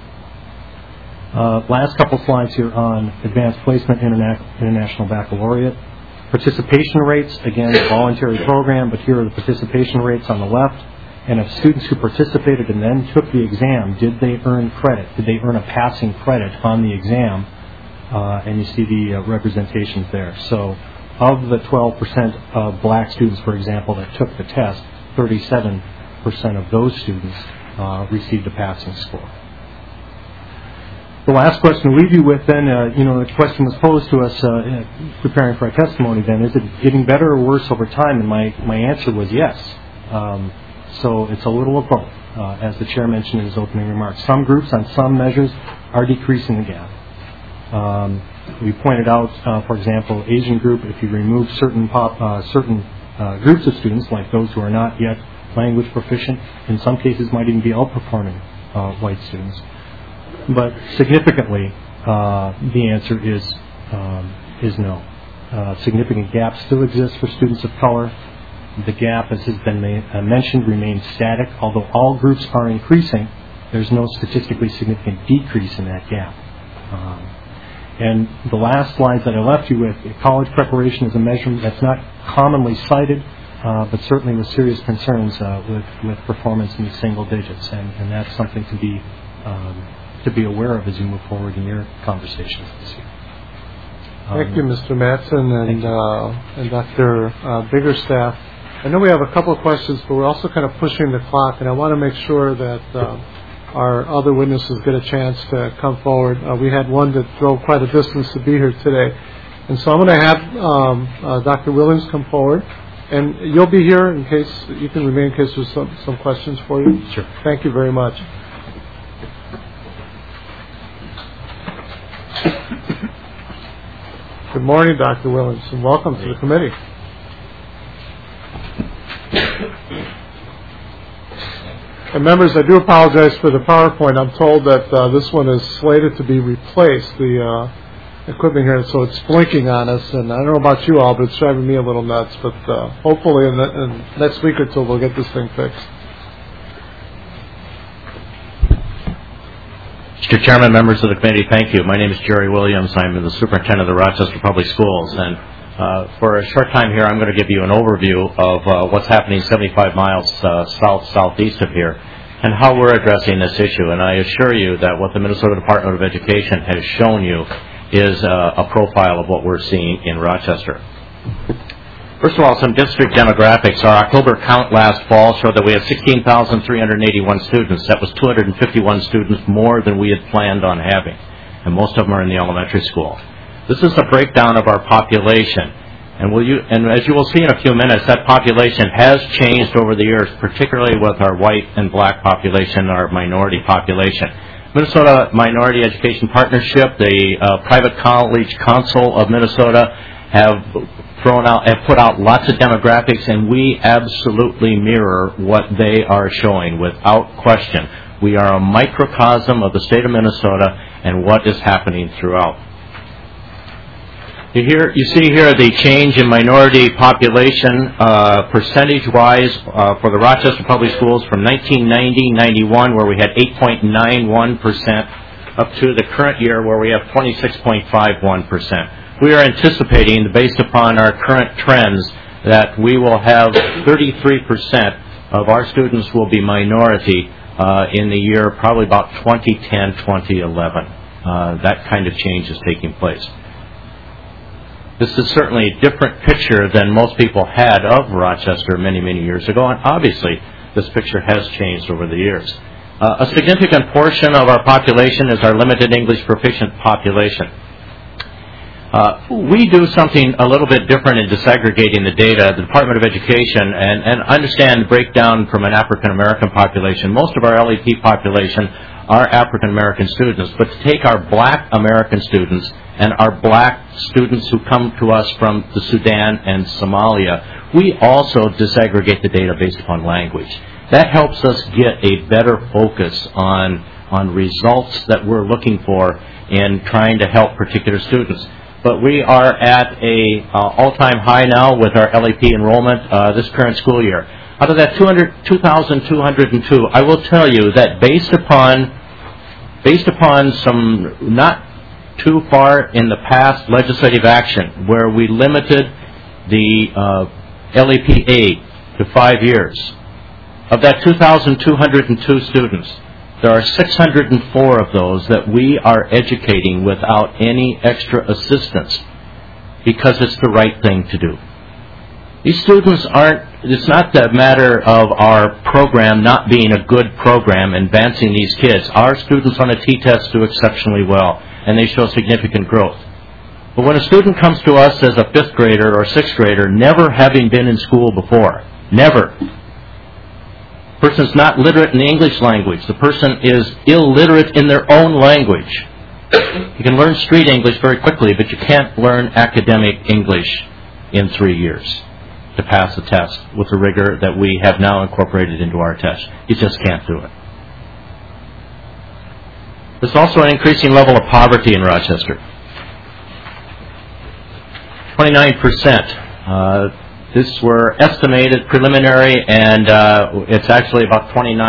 [SPEAKER 5] Last couple slides here on advanced placement international baccalaureate. Participation rates, again, a voluntary program, but here are the participation rates on the left. And of students who participated and then took the exam, did they earn credit? Did they earn a passing credit on the exam? And you see the representations there. So of the 12% of black students, for example, that took the test, 37% of those students received a passing score. The last question to leave you with then, the question was posed to us preparing for our testimony then, is it getting better or worse over time? And my answer was yes. So it's a little of both, as the chair mentioned in his opening remarks. Some groups on some measures are decreasing the gap. We pointed out, for example, Asian group, if you remove certain groups of students, like those who are not yet language proficient, in some cases might even be outperforming white students. But significantly, the answer is no. Significant gaps still exist for students of color. The gap, as has been mentioned, remains static. Although all groups are increasing, there's no statistically significant decrease in that gap. And the last slides that I left you with, college preparation is a measurement that's not commonly cited, but certainly with serious concerns with performance in the single digits, and that's something to be aware of as you move forward in your conversations this year.
[SPEAKER 1] Thank you, Mr. Mattson and Dr. Biggerstaff. I know we have a couple of questions, but we're also kind of pushing the clock, and I want to make sure that our other witnesses get a chance to come forward. We had one that drove quite a distance to be here today. And so I'm going to have Dr. Williams come forward, and you'll be here in case you can remain in case there's some questions for you.
[SPEAKER 5] Sure.
[SPEAKER 1] Thank you very much. Good morning, Dr. Williams, and welcome to the committee. And members, I do apologize for the PowerPoint. I'm told that this one is slated to be replaced, the equipment here, so it's blinking on us. And I don't know about you all, but it's driving me a little nuts. But hopefully in the next week or two, we'll get this thing fixed.
[SPEAKER 7] Mr. Chairman, members of the committee, thank you. My name is Jerry Williams. I'm the superintendent of the Rochester Public Schools. And for a short time here, I'm going to give you an overview of what's happening 75 miles southeast of here and how we're addressing this issue. And I assure you that what the Minnesota Department of Education has shown you is a profile of what we're seeing in Rochester. First of all, some district demographics. Our October count last fall showed that we had 16,381 students. That was 251 students more than we had planned on having, and most of them are in the elementary school. This is a breakdown of our population, and as you will see in a few minutes, that population has changed over the years, particularly with our white and black population, our minority population. Minnesota Minority Education Partnership, the Private College Council of Minnesota, have put out lots of demographics, and we absolutely mirror what they are showing without question. We are a microcosm of the state of Minnesota and what is happening throughout. You see here the change in minority population percentage-wise for the Rochester Public Schools from 1990-91, where we had 8.91%, up to the current year where we have 26.51%. We are anticipating, based upon our current trends, that we will have 33% of our students will be minority in the year probably about 2010, 2011. That kind of change is taking place. This is certainly a different picture than most people had of Rochester many, many years ago, and obviously this picture has changed over the years. A significant portion of our population is our limited English proficient population. We do something a little bit different in disaggregating the data. The Department of Education, and understand the breakdown from an African American population. Most of our LEP population our African American students, but to take our black American students and our black students who come to us from the Sudan and Somalia, we also disaggregate the data based upon language. That helps us get a better focus on results that we're looking for in trying to help particular students. But we are at a all-time high now with our LAP enrollment this current school year. Out of that 2,202, I will tell you that based upon some not too far in the past legislative action where we limited the LAPA to 5 years, of that 2,202 students, there are 604 of those that we are educating without any extra assistance because it's the right thing to do. These students it's not the matter of our program not being a good program advancing these kids. Our students on a T-test do exceptionally well, and they show significant growth. But when a student comes to us as a 5th grader or 6th grader, never having been in school before, never, the person's not literate in the English language. The person is illiterate in their own language. You can learn street English very quickly, but you can't learn academic English in 3 years to pass the test with the rigor that we have now incorporated into our test. You just can't do it. There's also an increasing level of poverty in Rochester. 29%. This were estimated preliminary, and it's actually about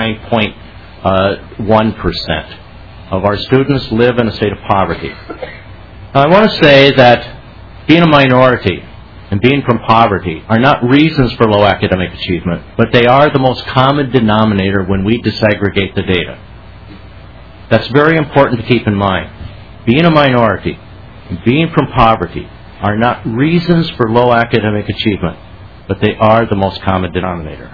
[SPEAKER 7] 29.1% of our students live in a state of poverty. Now, I want to say that being a minority and being from poverty are not reasons for low academic achievement, but they are the most common denominator when we disaggregate the data. That's very important to keep in mind. Being a minority and being from poverty are not reasons for low academic achievement, but they are the most common denominator.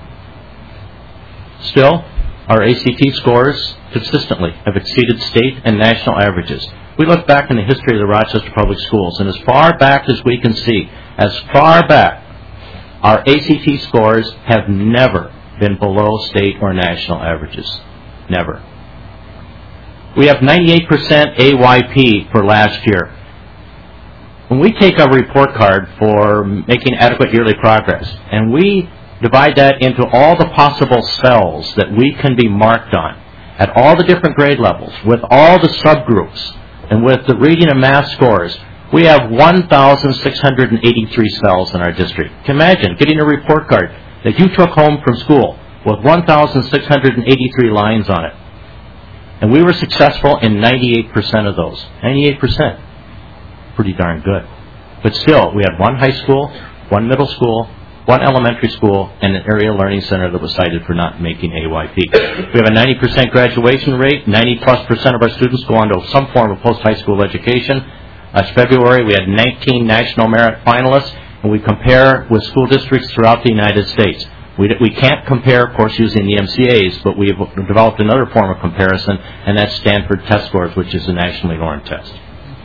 [SPEAKER 7] Still, our ACT scores consistently have exceeded state and national averages. We look back in the history of the Rochester Public Schools, and as far back as we can see, as far back, our ACT scores have never been below state or national averages. Never. We have 98% AYP for last year. When we take a report card for making adequate yearly progress, and we divide that into all the possible cells that we can be marked on at all the different grade levels, with all the subgroups, and with the reading and math scores, we have 1,683 cells in our district. Imagine getting a report card that you took home from school with 1,683 lines on it. And we were successful in 98% of those. 98%. Pretty darn good. But still, we had one high school, one middle school, one elementary school, and an area learning center that was cited for not making AYP. We have a 90% graduation rate. 90+% of our students go on to some form of post-high school education. Last February, we had 19 national merit finalists, and we compare with school districts throughout the United States. We can't compare, of course, using the MCAs, but we've developed another form of comparison, and that's Stanford Test Scores, which is a nationally normed test.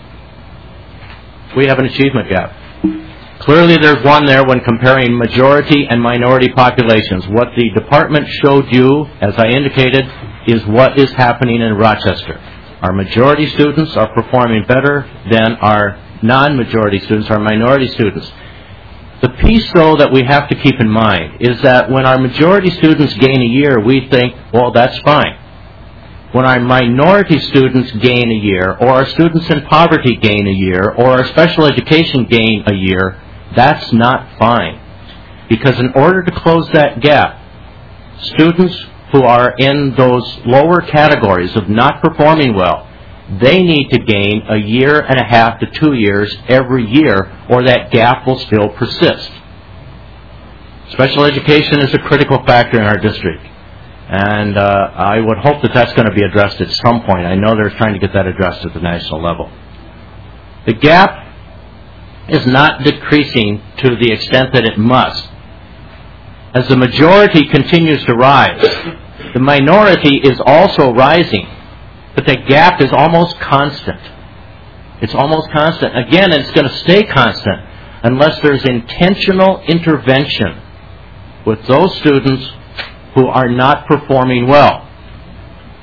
[SPEAKER 7] We have an achievement gap. Clearly there's one there when comparing majority and minority populations. What the department showed you, as I indicated, is what is happening in Rochester. Our majority students are performing better than our non-majority students, our minority students. The piece, though, that we have to keep in mind is that when our majority students gain a year, we think, well, that's fine. When our minority students gain a year, or our students in poverty gain a year, or our special education gain a year, that's not fine. Because in order to close that gap, students who are in those lower categories of not performing well, they need to gain a year and a half to 2 years every year, or that gap will still persist. Special education is a critical factor in our district. And I would hope that that's going to be addressed at some point. I know they're trying to get that addressed at the national level. The gap is not decreasing to the extent that it must. As the majority continues to rise, the minority is also rising, but the gap is almost constant. It's almost constant. Again, it's going to stay constant unless there's intentional intervention with those students who are not performing well.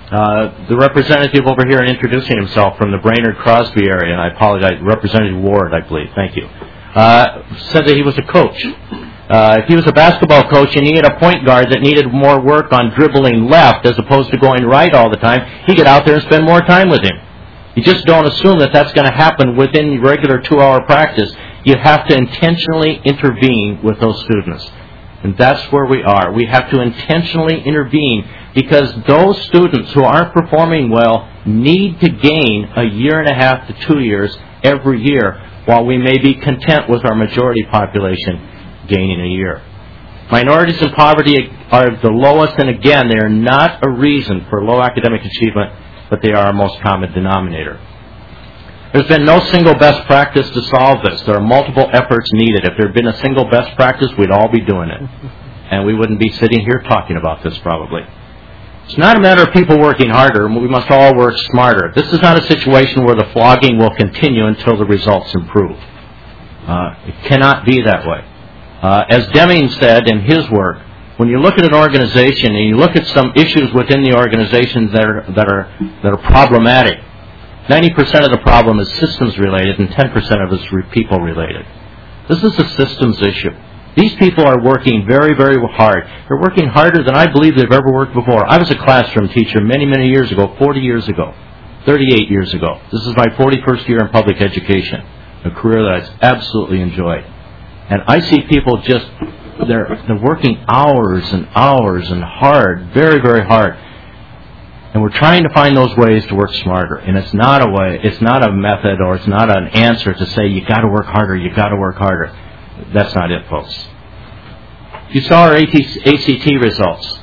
[SPEAKER 7] The representative over here introducing himself from the Brainerd Crosby area, and I apologize, Representative Ward, I believe, thank you, said that he was a coach. If he was a basketball coach and he had a point guard that needed more work on dribbling left as opposed to going right all the time, he'd get out there and spend more time with him. You just don't assume that that's going to happen within the regular 2-hour practice. You have to intentionally intervene with those students. And that's where we are. We have to intentionally intervene because those students who aren't performing well need to gain 1.5 to 2 years every year, while we may be content with our majority population gaining a year. Minorities in poverty are the lowest, and again, they are not a reason for low academic achievement, but they are our most common denominator. There's been no single best practice to solve this. There are multiple efforts needed. If there had been a single best practice, we'd all be doing it. And we wouldn't be sitting here talking about this probably. It's not a matter of people working harder. We must all work smarter. This is not a situation where the flogging will continue until the results improve. It cannot be that way. As Deming said in his work, when you look at an organization and you look at some issues within the organizations that are problematic, 90% of the problem is systems related and 10% of it is people related. This is a systems issue. These people are working very, very hard. They're working harder than I believe they've ever worked before. I was a classroom teacher many, many years ago, 40 years ago, 38 years ago. This is my 41st year in public education, a career that I absolutely enjoyed. And I see people just, they're working hours and hours and hard, very, very hard. And we're trying to find those ways to work smarter. And it's not a way, it's not a method, or it's not an answer to say you got to work harder, you got to work harder. That's not it, folks. You saw our ACT results.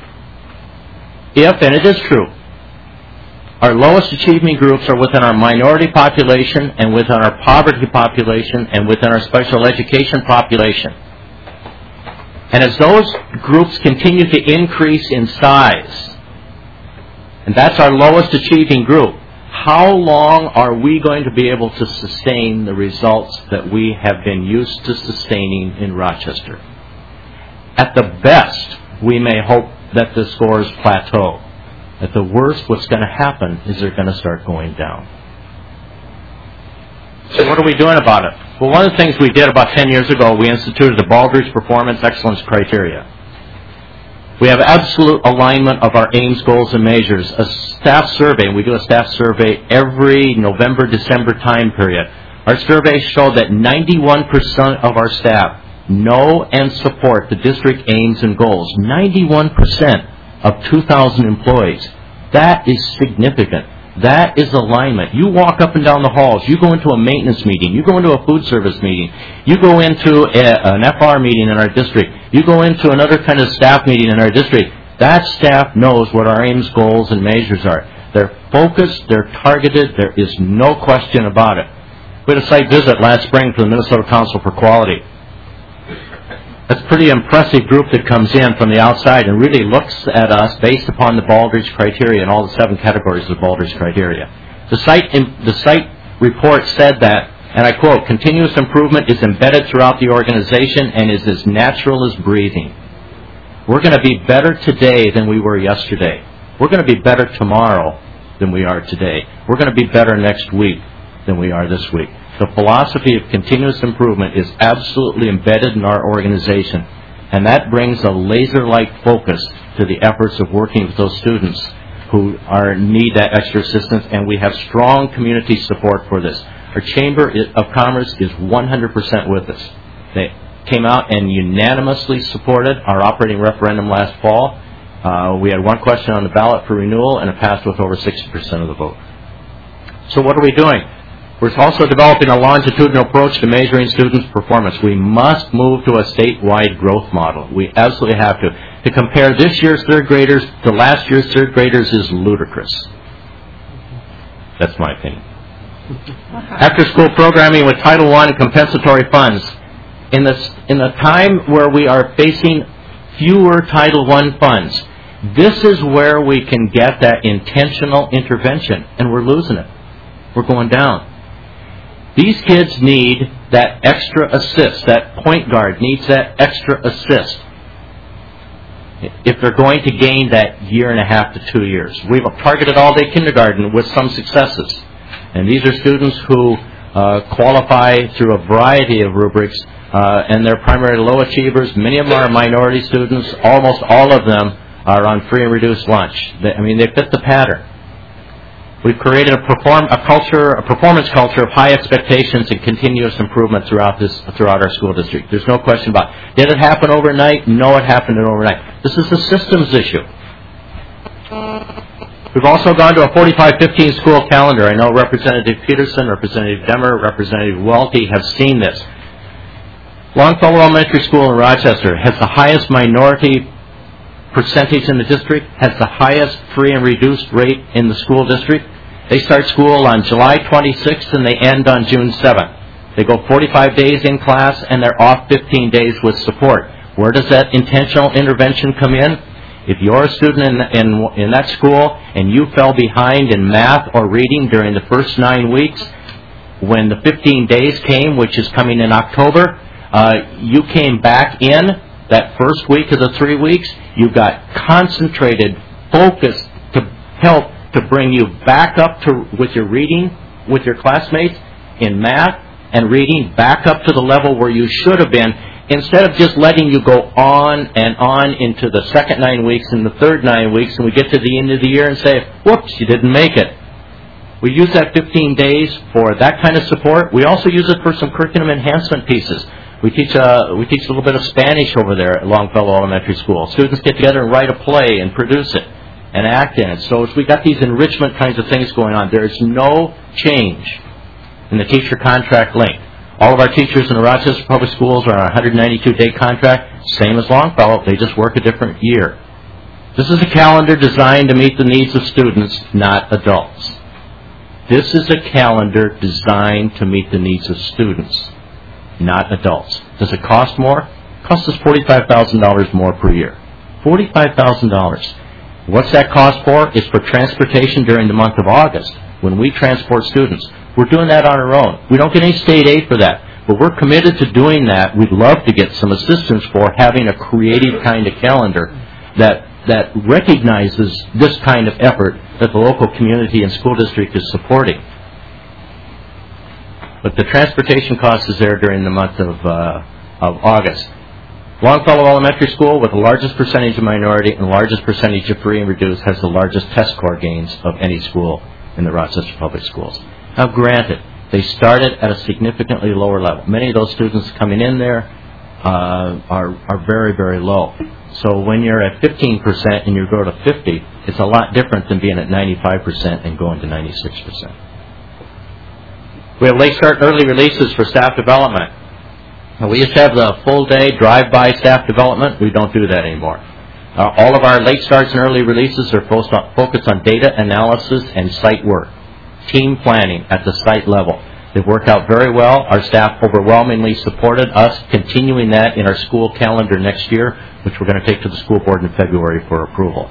[SPEAKER 7] If, and it is true, our lowest achieving groups are within our minority population and within our poverty population and within our special education population. And as those groups continue to increase in size, and that's our lowest achieving group, how long are we going to be able to sustain the results that we have been used to sustaining in Rochester? At the best, we may hope that the scores plateau. At the worst, what's going to happen is they're going to start going down. So what are we doing about it? Well, one of the things we did about 10 years ago, we instituted the Baldrige Performance Excellence Criteria. We have absolute alignment of our aims, goals, and measures. A staff survey, and we do a staff survey every November, December time period. Our survey showed that 91% of our staff know and support the district aims and goals. 91% of 2,000 employees. That is significant. That is alignment. You walk up and down the halls. You go into a maintenance meeting. You go into a food service meeting. You go into an FR meeting in our district. You go into another kind of staff meeting in our district. That staff knows what our aims, goals, and measures are. They're focused. They're targeted. There is no question about it. We had a site visit last spring for the Minnesota Council for Quality. That's a pretty impressive group that comes in from the outside and really looks at us based upon the Baldrige criteria and all the 7 categories of the Baldrige criteria. The site report said that, and I quote, "Continuous improvement is embedded throughout the organization and is as natural as breathing." We're going to be better today than we were yesterday. We're going to be better tomorrow than we are today. We're going to be better next week than we are this week. The philosophy of continuous improvement is absolutely embedded in our organization, and that brings a laser-like focus to the efforts of working with those students who need that extra assistance, and we have strong community support for this. Our Chamber of Commerce is 100% with us. They came out and unanimously supported our operating referendum last fall. We had one question on the ballot for renewal, and it passed with over 60% of the vote. So what are we doing? We're also developing a longitudinal approach to measuring students' performance. We must move to a statewide growth model. We absolutely have to. To compare this year's third graders to last year's third graders is ludicrous. That's my opinion. After-school programming with Title I compensatory funds. In the time where we are facing fewer Title I funds, this is where we can get that intentional intervention, and we're losing it. We're going down. These kids need that extra assist. That point guard needs that extra assist. if they're going to gain that year and a half to 2 years. We've targeted all-day kindergarten with some successes. And these are students who qualify through a variety of rubrics, and they're primarily low achievers. Many of them are minority students. Almost all of them are on free and reduced lunch. They fit the pattern. We've created a performance culture of high expectations and continuous improvement throughout our school district. There's no question about it. Did it happen overnight? No, it happened overnight. This is a systems issue. We've also gone to a 45-15 school calendar. I know Representative Peterson, Representative Demmer, Representative Welty have seen this. Longfellow Elementary School in Rochester has the highest minority percentage in the district, has the highest free and reduced rate in the school district. They start school on July 26th and they end on June 7th. They go 45 days in class and they're off 15 days with support. Where does that intentional intervention come in? If you're a student in that school and you fell behind in math or reading during the first 9 weeks, when the 15 days came, which is coming in October, you came back in that first week of the 3 weeks. You got concentrated focus to help to bring you back up with your reading with your classmates in math and reading back up to the level where you should have been, instead of just letting you go on and on into the second 9 weeks and the third 9 weeks, and we get to the end of the year and say, whoops, you didn't make it. We use that 15 days for that kind of support. We also use it for some curriculum enhancement pieces. We teach a little bit of Spanish over there at Longfellow Elementary School. Students get together and write a play and produce it and act in it. So we got these enrichment kinds of things going on. There is no change in the teacher contract length. All of our teachers in the Rochester Public Schools are on a 192-day contract, same as Longfellow. They just work a different year. This is a calendar designed to meet the needs of students, not adults. This is a calendar designed to meet the needs of students, not adults. Does it cost more? It costs us $45,000 more per year. $45,000. What's that cost for? It's for transportation during the month of August when we transport students. We're doing that on our own. We don't get any state aid for that, but we're committed to doing that. We'd love to get some assistance for having a creative kind of calendar that recognizes this kind of effort that the local community and school district is supporting. But the transportation cost is there during the month of August. Longfellow Elementary School, with the largest percentage of minority and the largest percentage of free and reduced, has the largest test score gains of any school in the Rochester Public Schools. Now, granted, they started at a significantly lower level. Many of those students coming in there are very, very low. So when you're at 15% and you go to 50%, it's a lot different than being at 95% and going to 96%. We have late start and early releases for staff development. Now, we used to have the full-day drive-by staff development. We don't do that anymore. All of our late starts and early releases are focused on data analysis and site work, team planning at the site level. They've worked out very well. Our staff overwhelmingly supported us continuing that in our school calendar next year, which we're going to take to the school board in February for approval.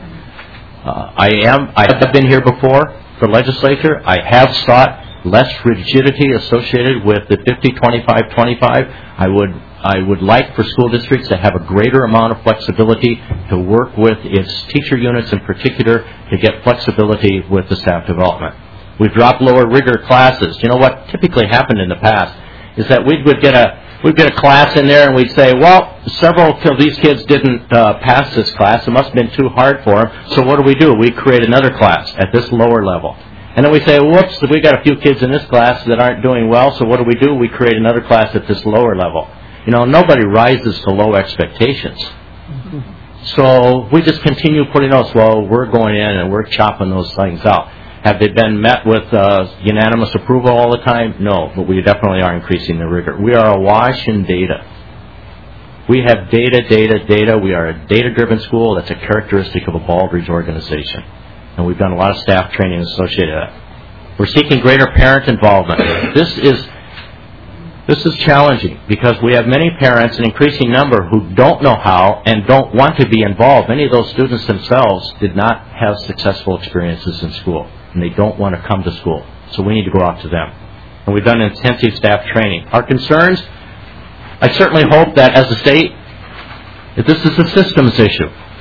[SPEAKER 7] I have been here before, the legislature. I have sought less rigidity associated with the 50-25-25. I would like for school districts to have a greater amount of flexibility to work with its teacher units in particular to get flexibility with the staff development. We've dropped lower rigor classes. You know what typically happened in the past is that we'd get a class in there and we'd say, well, several of these kids didn't pass this class. It must have been too hard for them. So what do? We create another class at this lower level. And then we say, whoops, we got a few kids in this class that aren't doing well, so what do? We create another class at this lower level. You know, nobody rises to low expectations. So we just continue putting those, well, we're going in and we're chopping those things out. Have they been met with unanimous approval all the time? No, but we definitely are increasing the rigor. We are awash in data. We have data. We are a data-driven school. That's a characteristic of a Baldrige organization. And we've done a lot of staff training associated with that. We're seeking greater parent involvement. This is challenging because we have many parents, an increasing number, who don't know how and don't want to be involved. Many of those students themselves did not have successful experiences in school, and they don't want to come to school. So we need to go out to them. And we've done intensive staff training. Our concerns, I certainly hope that as a state, that this is a systems issue.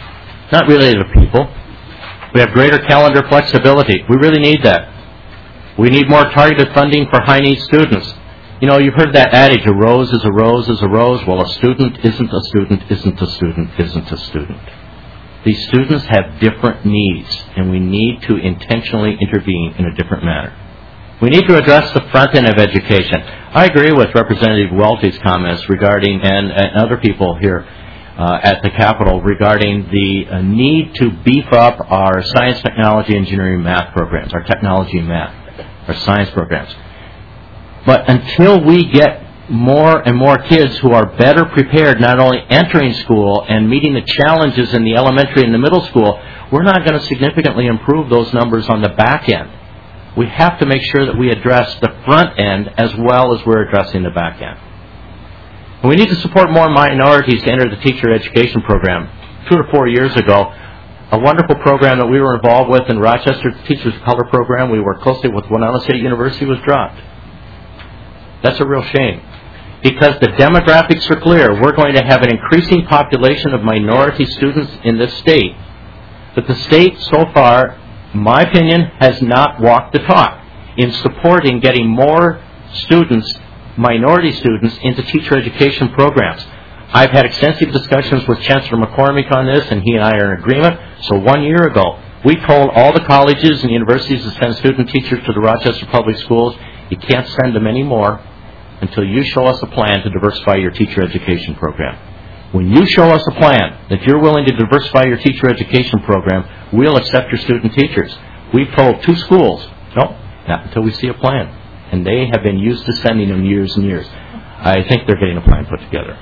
[SPEAKER 7] not related to people. We have greater calendar flexibility. We really need that. We need more targeted funding for high-need students. You know, you've heard that adage, a rose is a rose is a rose. Well, a student isn't a student, isn't a student, isn't a student. These students have different needs, and we need to intentionally intervene in a different manner. We need to address the front end of education. I agree with Representative Welty's comments regarding, and other people here at the Capitol, regarding the need to beef up our science, technology, engineering, math programs, our technology and math, our science programs. But until we get more and more kids who are better prepared, not only entering school and meeting the challenges in the elementary and the middle school, we're not going to significantly improve those numbers on the back end. We have to make sure that we address the front end as well as we're addressing the back end. And we need to support more minorities to enter the teacher education program. 2 or 4 years ago, a wonderful program that we were involved with in Rochester, the Teachers of Color program, we worked closely with Winona State University, was dropped. That's a real shame. Because the demographics are clear. We're going to have an increasing population of minority students in this state. But the state, so far, in my opinion, has not walked the talk in supporting getting more students, minority students, into teacher education programs. I've had extensive discussions with Chancellor McCormick on this, and he and I are in agreement. So 1 year ago, we told all the colleges and universities that send student teachers to the Rochester Public Schools, you can't send them anymore until you show us a plan to diversify your teacher education program. When you show us a plan that you're willing to diversify your teacher education program, we'll accept your student teachers. We've told 2 schools, no, not until we see a plan. And they have been used to sending them years and years. I think they're getting a plan put together.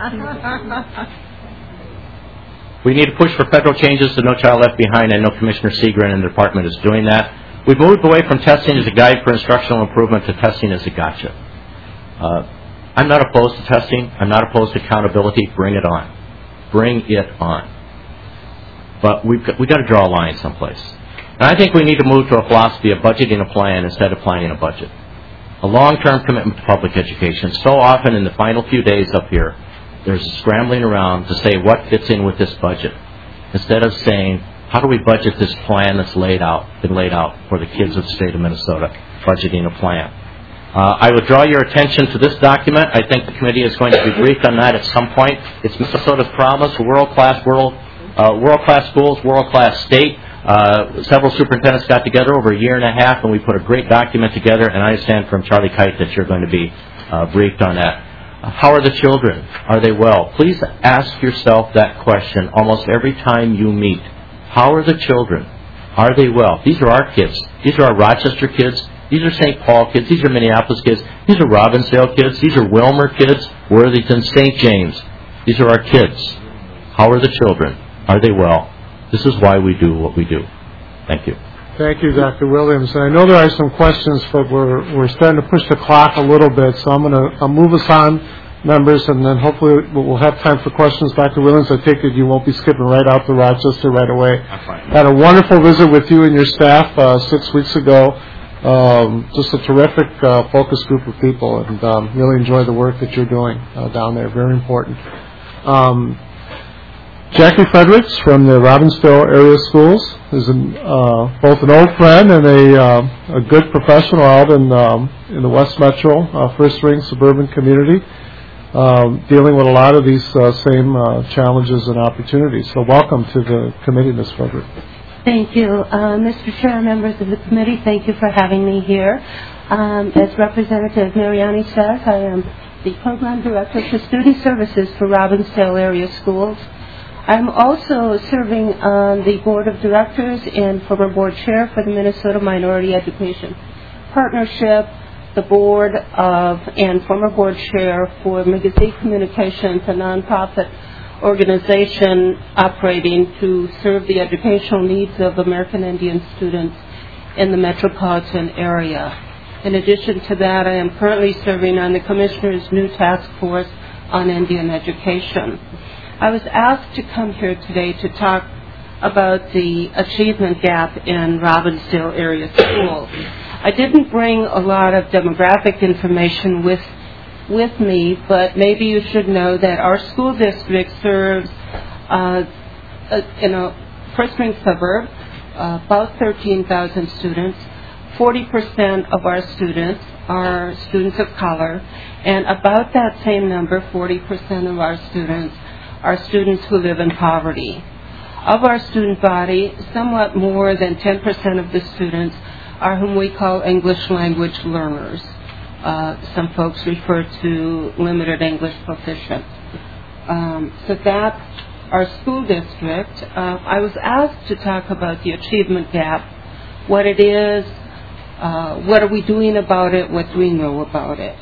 [SPEAKER 7] We need to push for federal changes to No Child Left Behind. I know Commissioner Seagren and the department is doing that. We've moved away from testing as a guide for instructional improvement to testing as a gotcha. I'm not opposed to testing. I'm not opposed to accountability. Bring it on. Bring it on. But we've got to draw a line someplace. And I think we need to move to a philosophy of budgeting a plan instead of planning a budget. A long-term commitment to public education. So often in the final few days up here, there's scrambling around to say what fits in with this budget, instead of saying, how do we budget this plan that's been laid out for the kids of the state of Minnesota, budgeting a plan. I would draw your attention to this document. I think the committee is going to be briefed on that at some point. It's Minnesota's promise, world-class schools, world-class state. Several superintendents got together over a year and a half, and we put a great document together, and I understand from Charlie Kite that you're going to be briefed on that. How are the children? Are they well? Please ask yourself that question almost every time you meet. How are the children? Are they well? These are our kids. These are our Rochester kids. These are St. Paul kids. These are Minneapolis kids. These are Robbinsdale kids. These are Wilmer kids, Worthington, St. James. These are our kids. How are the children? Are they well? This is why we do what we do. Thank you.
[SPEAKER 1] Thank you, Dr. Williams. And I know there are some questions, but we're starting to push the clock a little bit, so I'll move us on, members, and then hopefully we'll have time for questions. Dr. Williams, I take it you won't be skipping right out to Rochester right away.
[SPEAKER 7] I'm fine.
[SPEAKER 1] Had a wonderful visit with you and your staff 6 weeks ago. Just a terrific focus group of people, and really enjoy the work that you're doing down there. Very important. Jackie Fredericks from the Robbinsdale Area Schools is both an old friend and a good professional out in the West Metro, first-ring suburban community, dealing with a lot of these same challenges and opportunities. So welcome to the committee, Ms. Frederick.
[SPEAKER 8] Thank you. Mr. Chair, members of the committee, thank you for having me here. As Representative Mariani says, I am the Program Director for Student Services for Robbinsdale Area Schools. I'm also serving on the Board of Directors and former Board Chair for the Minnesota Minority Education Partnership, the Board of and former Board Chair for Magazine Communications, a nonprofit organization operating to serve the educational needs of American Indian students in the metropolitan area. In addition to that, I am currently serving on the Commissioner's new task force on Indian education. I was asked to come here today to talk about the achievement gap in Robbinsdale area schools. I didn't bring a lot of demographic information with me, but maybe you should know that our school district serves First Ring suburb, about 13,000 students. 40% of our students are students of color, and about that same number, 40% of our students are students who live in poverty. Of our student body, somewhat more than 10% of the students are whom we call English language learners. Some folks refer to limited English proficient. So that's our school district. I was asked to talk about the achievement gap, what it is, what are we doing about it, what do we know about it.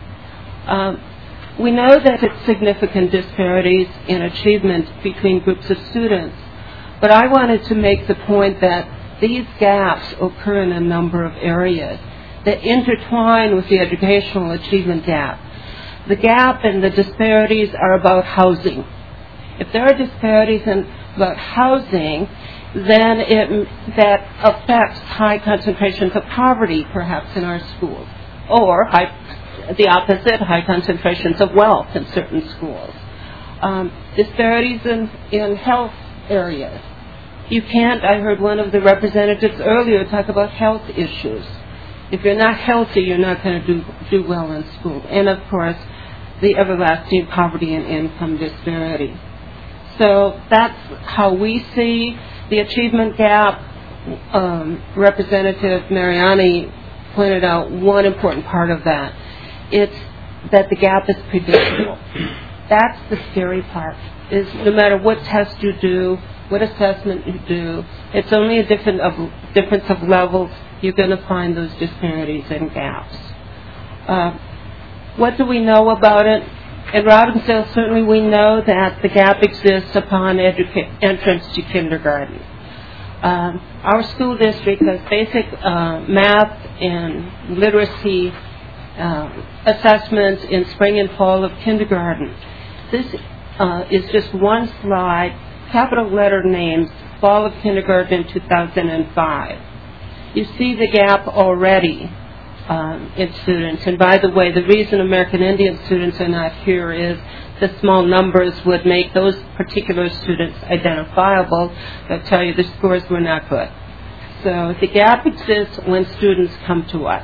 [SPEAKER 8] We know that it's significant disparities in achievement between groups of students, but I wanted to make the point that these gaps occur in a number of areas that intertwine with the educational achievement gap. The gap and the disparities are about housing. If there are disparities about housing, then that affects high concentrations of poverty, perhaps, in our schools, or the opposite, high concentrations of wealth in certain schools. Disparities in health areas. You can't, I heard one of the representatives earlier talk about health issues. If you're not healthy, you're not going to do well in school. And, of course, the everlasting poverty and income disparity. So that's how we see the achievement gap. Representative Mariani pointed out one important part of that. It's that the gap is predictable. That's the scary part, is no matter what test you do, what assessment you do, it's only a difference of levels. You're going to find those disparities and gaps. What do we know about it? In Robbinsdale, certainly we know that the gap exists upon entrance to kindergarten. Our school district has basic math and literacy assessments in spring and fall of kindergarten. This is just one slide, capital letter names, fall of kindergarten in 2005. You see the gap already in students. And by the way, the reason American Indian students are not here is the small numbers would make those particular students identifiable, but tell you the scores were not good. So the gap exists when students come to us.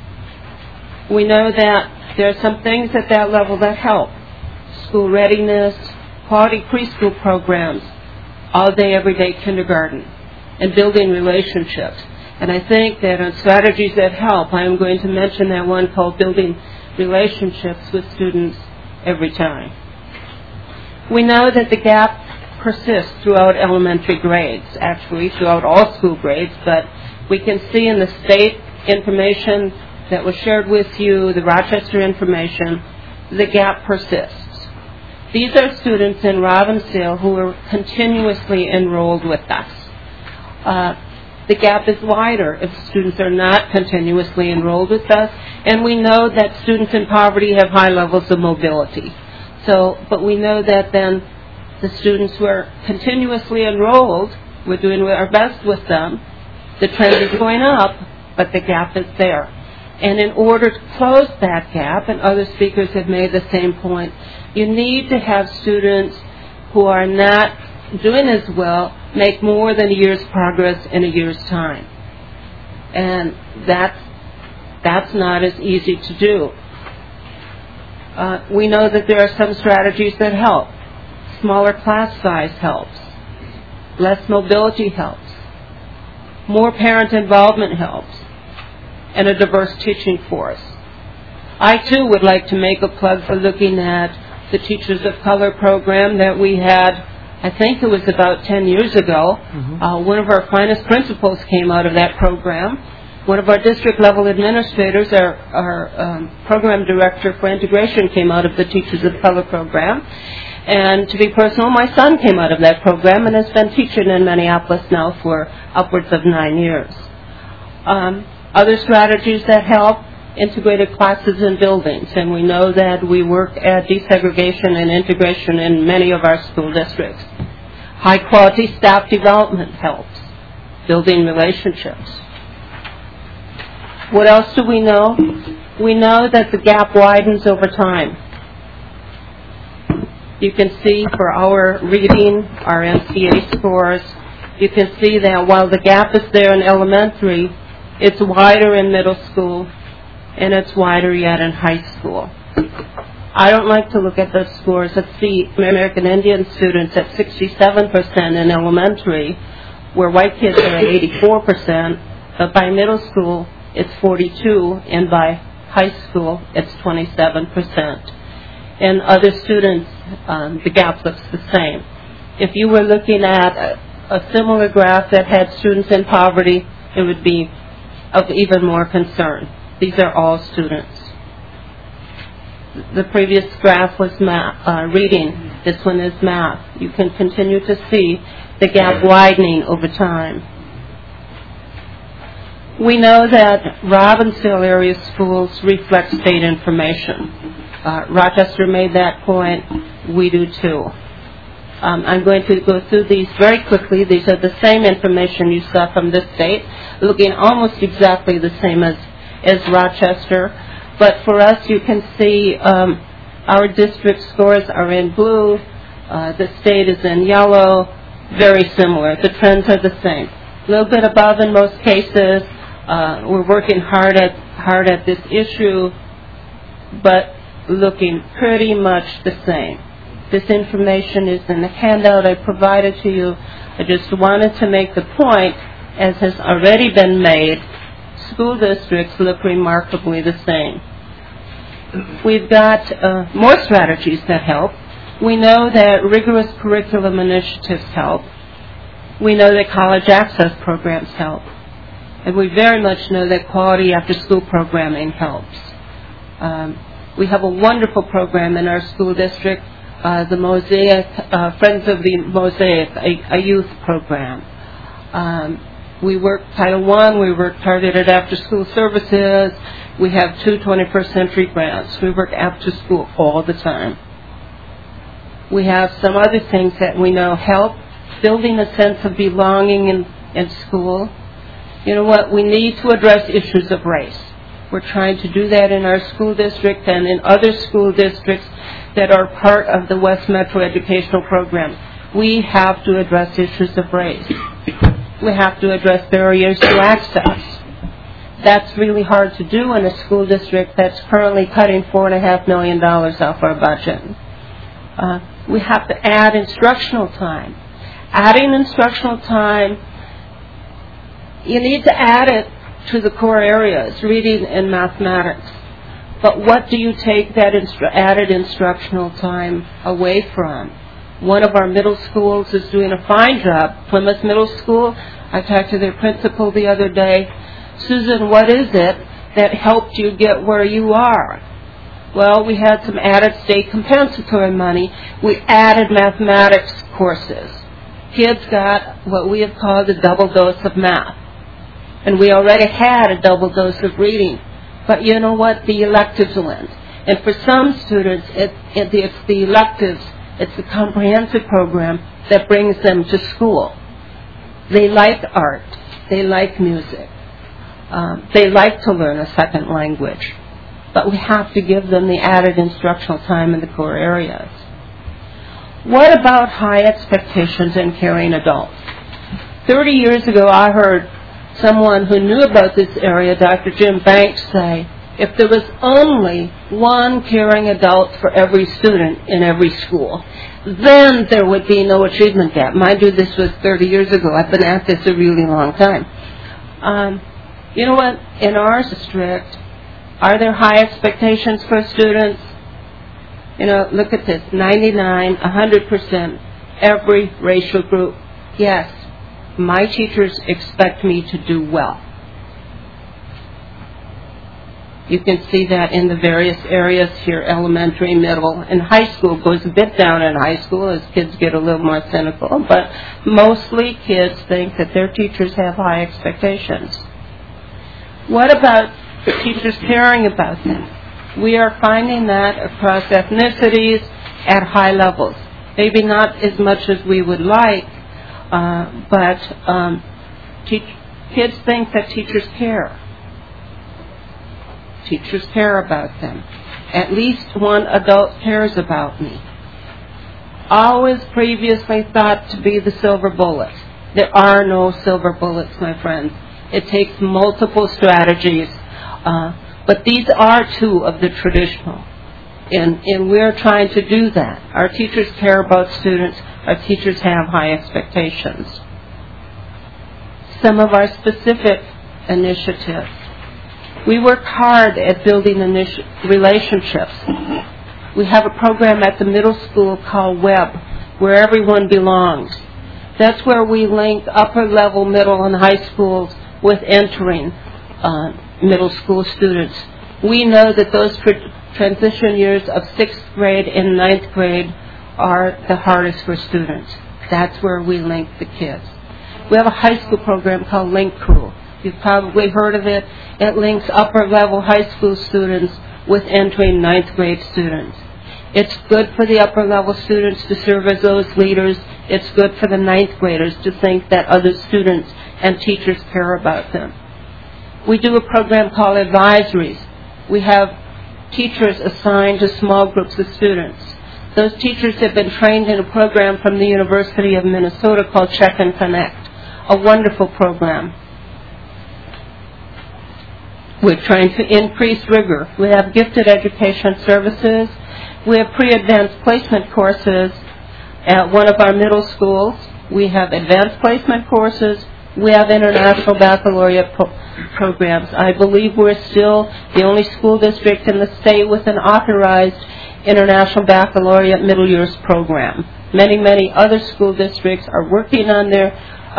[SPEAKER 8] We know that there are some things at that level that help. School readiness, quality preschool programs, all-day, everyday kindergarten, and building relationships. And I think that on strategies that help, I am going to mention that one called building relationships with students every time. We know that the gap persists throughout elementary grades, actually throughout all school grades, but we can see in the state information that was shared with you, the Rochester information, the gap persists. These are students in Robbinsdale who are continuously enrolled with us. The gap is wider if students are not continuously enrolled with us, and we know that students in poverty have high levels of mobility. But we know that then the students who are continuously enrolled, we're doing our best with them, the trend is going up, but the gap is there. And in order to close that gap, and other speakers have made the same point, you need to have students who are not doing as well make more than a year's progress in a year's time. And that's not as easy to do. We know that there are some strategies that help. Smaller class size helps. Less mobility helps. More parent involvement helps. And a diverse teaching force. I, too, would like to make a plug for looking at the Teachers of Color program that we had, I think it was about 10 years ago. One of our finest principals came out of that program. One of our district-level administrators, our program director for integration, came out of the Teachers of Color program. And to be personal, my son came out of that program and has been teaching in Minneapolis now for upwards of 9 years. Other strategies that help, integrated classes and buildings. And we know that we work at desegregation and integration in many of our school districts. High-quality staff development helps. Building relationships. What else do we know? We know that the gap widens over time. You can see for our reading, our MCA scores, you can see that while the gap is there in elementary, it's wider in middle school, and it's wider yet in high school. I don't like to look at those scores. Let's see American Indian students at 67% in elementary, where white kids are at 84%, but by middle school it's 42%, and by high school it's 27%. And other students, the gap looks the same. If you were looking at a similar graph that had students in poverty, it would be of even more concern. These are all students. The previous graph was reading. This one is math. You can continue to see the gap widening over time. We know that Robbinsdale area schools reflect state information. Rochester made that point. We do too. I'm going to go through these very quickly. These are the same information you saw from this state, looking almost exactly the same as Rochester. But for us, you can see our district scores are in blue. The state is in yellow. Very similar. The trends are the same. A little bit above in most cases. We're working hard at this issue, but looking pretty much the same. This information is in the handout I provided to you. I just wanted to make the point, as has already been made, school districts look remarkably the same. We've got more strategies that help. We know that rigorous curriculum initiatives help. We know that college access programs help. And we very much know that quality after-school programming helps. We have a wonderful program in our school district, the Mosaic, Friends of the Mosaic, a youth program. We work Title I, we work targeted after-school services. We have 2 21st century grants. We work after school all the time. We have some other things that we know help, building a sense of belonging in school. You know what? We need to address issues of race. We're trying to do that in our school district and in other school districts that are part of the West Metro Educational Program. We have to address issues of race. We have to address barriers to access. That's really hard to do in a school district that's currently cutting $4.5 million off our budget. We have to add instructional time. Adding instructional time, you need to add it to the core areas, reading and mathematics. But what do you take that added instructional time away from? One of our middle schools is doing a fine job. Plymouth Middle School, I talked to their principal the other day. Susan, what is it that helped you get where you are? Well, we had some added state compensatory money. We added mathematics courses. Kids got what we have called a double dose of math. And we already had a double dose of reading. But you know what? The electives went. And for some students, it's the electives, it's the comprehensive program that brings them to school. They like art. They like music. They like to learn a second language. But we have to give them the added instructional time in the core areas. What about high expectations in caring adults? 30 years ago, I heard someone who knew about this area, Dr. Jim Banks, say, if there was only one caring adult for every student in every school, then there would be no achievement gap. Mind you, this was 30 years ago. I've been at this a really long time. You know what? In our district, are there high expectations for students? You know, look at this, 99, 100%, every racial group. Yes, my teachers expect me to do well. You can see that in the various areas here, elementary, middle, and high school. Goes a bit down in high school as kids get a little more cynical, but mostly kids think that their teachers have high expectations. What about teachers caring about them? We are finding that across ethnicities at high levels. Maybe not as much as we would like, but kids think that teachers care. Teachers care about them. At least one adult cares about me. Always previously thought to be the silver bullet. There are no silver bullets, my friends. It takes multiple strategies, but these are two of the traditional. And we're trying to do that. Our teachers care about students. Our teachers have high expectations. Some of our specific initiatives. We work hard at building relationships. We have a program at the middle school called WEB, where everyone belongs. That's where we link upper level, middle, and high schools with entering middle school students. We know that those transition years of 6th grade and 9th grade are the hardest for students. That's where we link the kids. We have a high school program called Link Crew. You've probably heard of it. It links upper level high school students with entering 9th grade students. It's good for the upper level students to serve as those leaders. It's good for the 9th graders to think that other students and teachers care about them. We do a program called advisories. We have teachers assigned to small groups of students. Those teachers have been trained in a program from the University of Minnesota called Check and Connect, a wonderful program. We're trying to increase rigor. We have gifted education services. We have pre-advanced placement courses at one of our middle schools. We have advanced placement courses. We have international baccalaureate programs. I believe we're still the only school district in the state with an authorized international baccalaureate middle years program. Many, many other school districts are working on their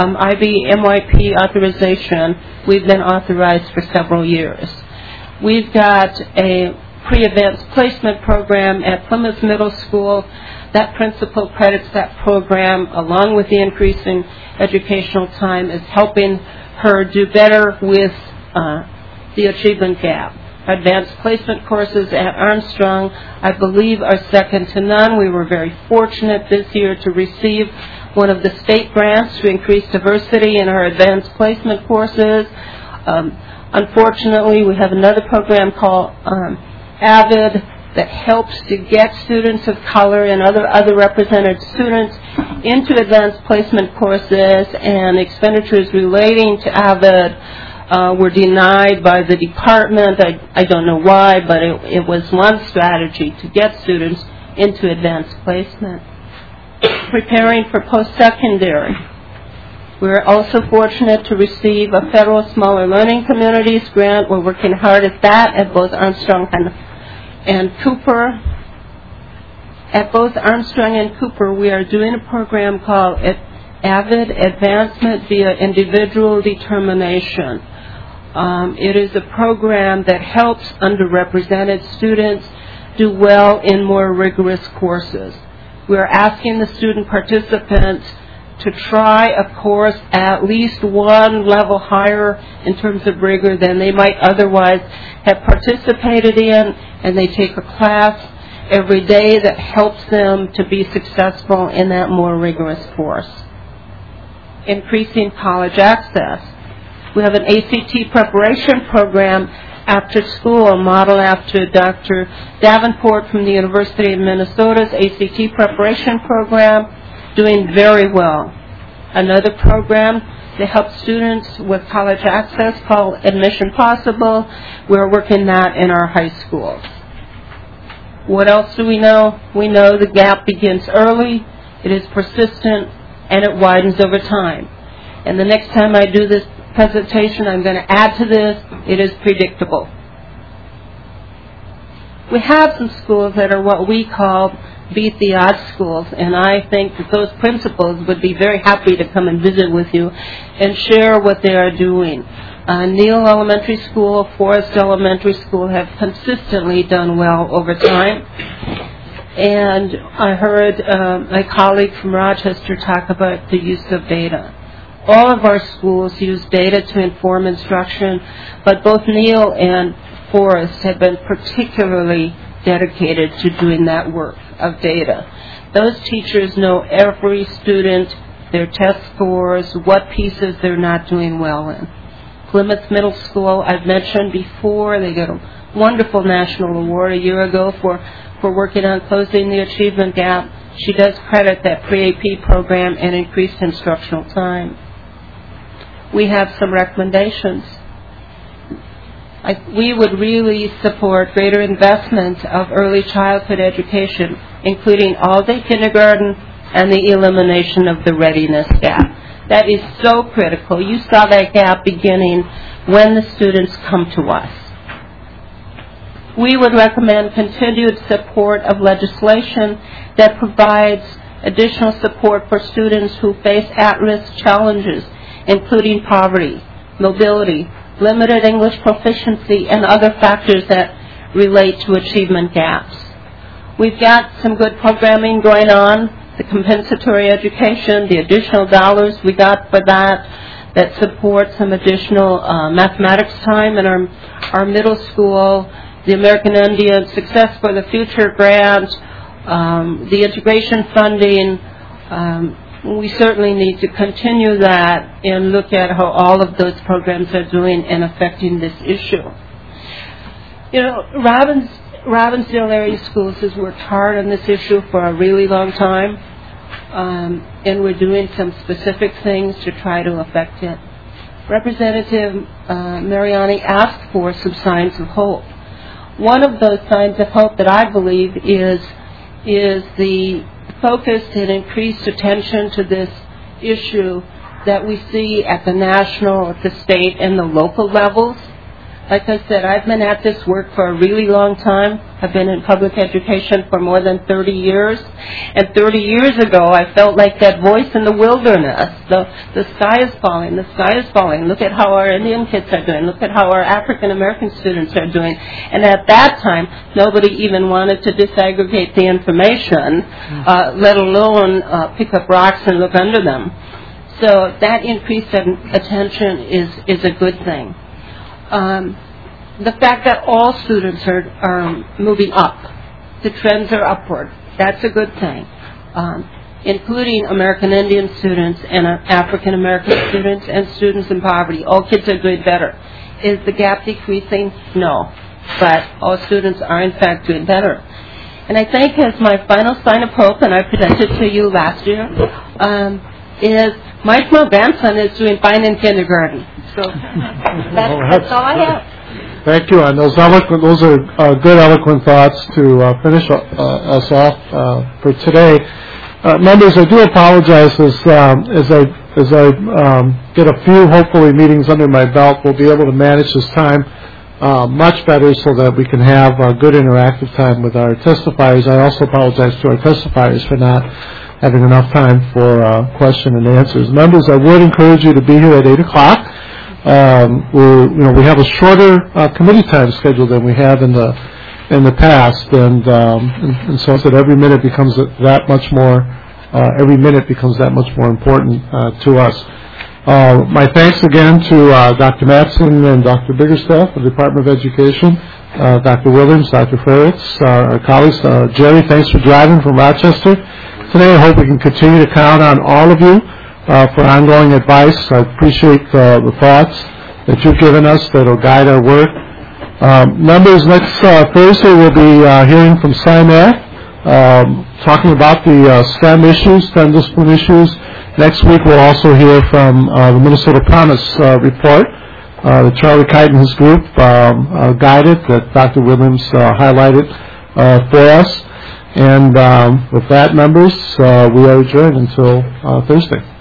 [SPEAKER 8] IB-MYP authorization. We've been authorized for several years. We've got a pre-advanced placement program at Plymouth Middle School. That principal credits that program, along with the increasing educational time, is helping her do better with the achievement gap. Advanced placement courses at Armstrong, I believe, are second to none. We were very fortunate this year to receive one of the state grants to increase diversity in our advanced placement courses. Unfortunately, we have another program called AVID that helps to get students of color and other represented students into advanced placement courses, and expenditures relating to AVID were denied by the department. I don't know why, but it was one strategy to get students into advanced placement. Preparing for post-secondary. We're also fortunate to receive a federal Smaller Learning Communities grant. We're working hard at that at both Armstrong and Cooper. At both Armstrong and Cooper, we are doing a program called AVID, Advancement via Individual Determination. It is a program that helps underrepresented students do well in more rigorous courses. We're asking the student participants to try a course at least one level higher in terms of rigor than they might otherwise have participated in, and they take a class every day that helps them to be successful in that more rigorous course. Increasing college access. We have an ACT preparation program after school, modeled after Dr. Davenport from the University of Minnesota's ACT preparation program, doing very well. Another program to help students with college access called Admission Possible. We're working that in our high schools. What else do we know? We know the gap begins early, it is persistent, and it widens over time. And the next time I do this presentation, I'm going to add to this, it is predictable. We have some schools that are what we call beat the odds schools, and I think that those principals would be very happy to come and visit with you and share what they are doing. Neal Elementary School, Forest Elementary School have consistently done well over time. And I heard my colleague from Rochester talk about the use of data. All of our schools use data to inform instruction, but both Neal and Forest have been particularly dedicated to doing that work of data. Those teachers know every student, their test scores, what pieces they're not doing well in. Plymouth Middle School, I've mentioned before, they got a wonderful national award a year ago for working on closing the achievement gap. She does credit that pre-AP program and increased instructional time. We have some recommendations. We would really support greater investment of early childhood education, including all-day kindergarten and the elimination of the readiness gap. That is so critical. You saw that gap beginning when the students come to us. We would recommend continued support of legislation that provides additional support for students who face at-risk challenges, including poverty, mobility, limited English proficiency, and other factors that relate to achievement gaps. We've got some good programming going on, the compensatory education, the additional dollars we got for that support some additional mathematics time in our middle school, the American Indian Success for the Future grant, the integration funding. We certainly need to continue that and look at how all of those programs are doing and affecting this issue. You know, Robbinsdale area schools has worked hard on this issue for a really long time, and we're doing some specific things to try to affect it. Representative Mariani asked for some signs of hope. One of those signs of hope that I believe is the focused and increased attention to this issue that we see at the national, at the state, and the local levels. Like I said, I've been at this work for a really long time. I've been in public education for more than 30 years. And 30 years ago, I felt like that voice in the wilderness. The sky is falling, the sky is falling. Look at how our Indian kids are doing. Look at how our African American students are doing. And at that time, nobody even wanted to disaggregate the information, let alone pick up rocks and look under them. So that increased attention is a good thing. The fact that all students are moving up, the trends are upward, that's a good thing, including American Indian students and African American students and students in poverty. All kids are doing better. Is the gap decreasing? No, but all students are in fact doing better. And I think as my final sign of hope, and I presented to you last year, is my small grandson is doing fine in kindergarten. So that's all I have.
[SPEAKER 1] Thank you. And those are good, eloquent thoughts to finish us off for today. Members, I do apologize as I get a few, hopefully, meetings under my belt. We'll be able to manage this time much better so that we can have good interactive time with our testifiers. I also apologize to our testifiers for not having enough time for question and answers. Members, I would encourage you to be here at 8 o'clock. We have a shorter committee time schedule than we have in the past, and so that every minute becomes that much more. Every minute becomes that much more important to us. My thanks again to Dr. Matson and Dr. Biggerstaff of the Department of Education, Dr. Williams, Dr. Ferritz, our colleagues. Jerry, thanks for driving from Rochester today. I hope we can continue to count on all of you for ongoing advice. I appreciate the thoughts that you've given us that will guide our work. Members, next Thursday we'll be hearing from SciMath, talking about the STEM issues, STEM discipline issues. Next week we'll also hear from the Minnesota Promise report that Charlie Kite and his group guided, that Dr. Williams highlighted for us. And with that, members, we are adjourned until Thursday.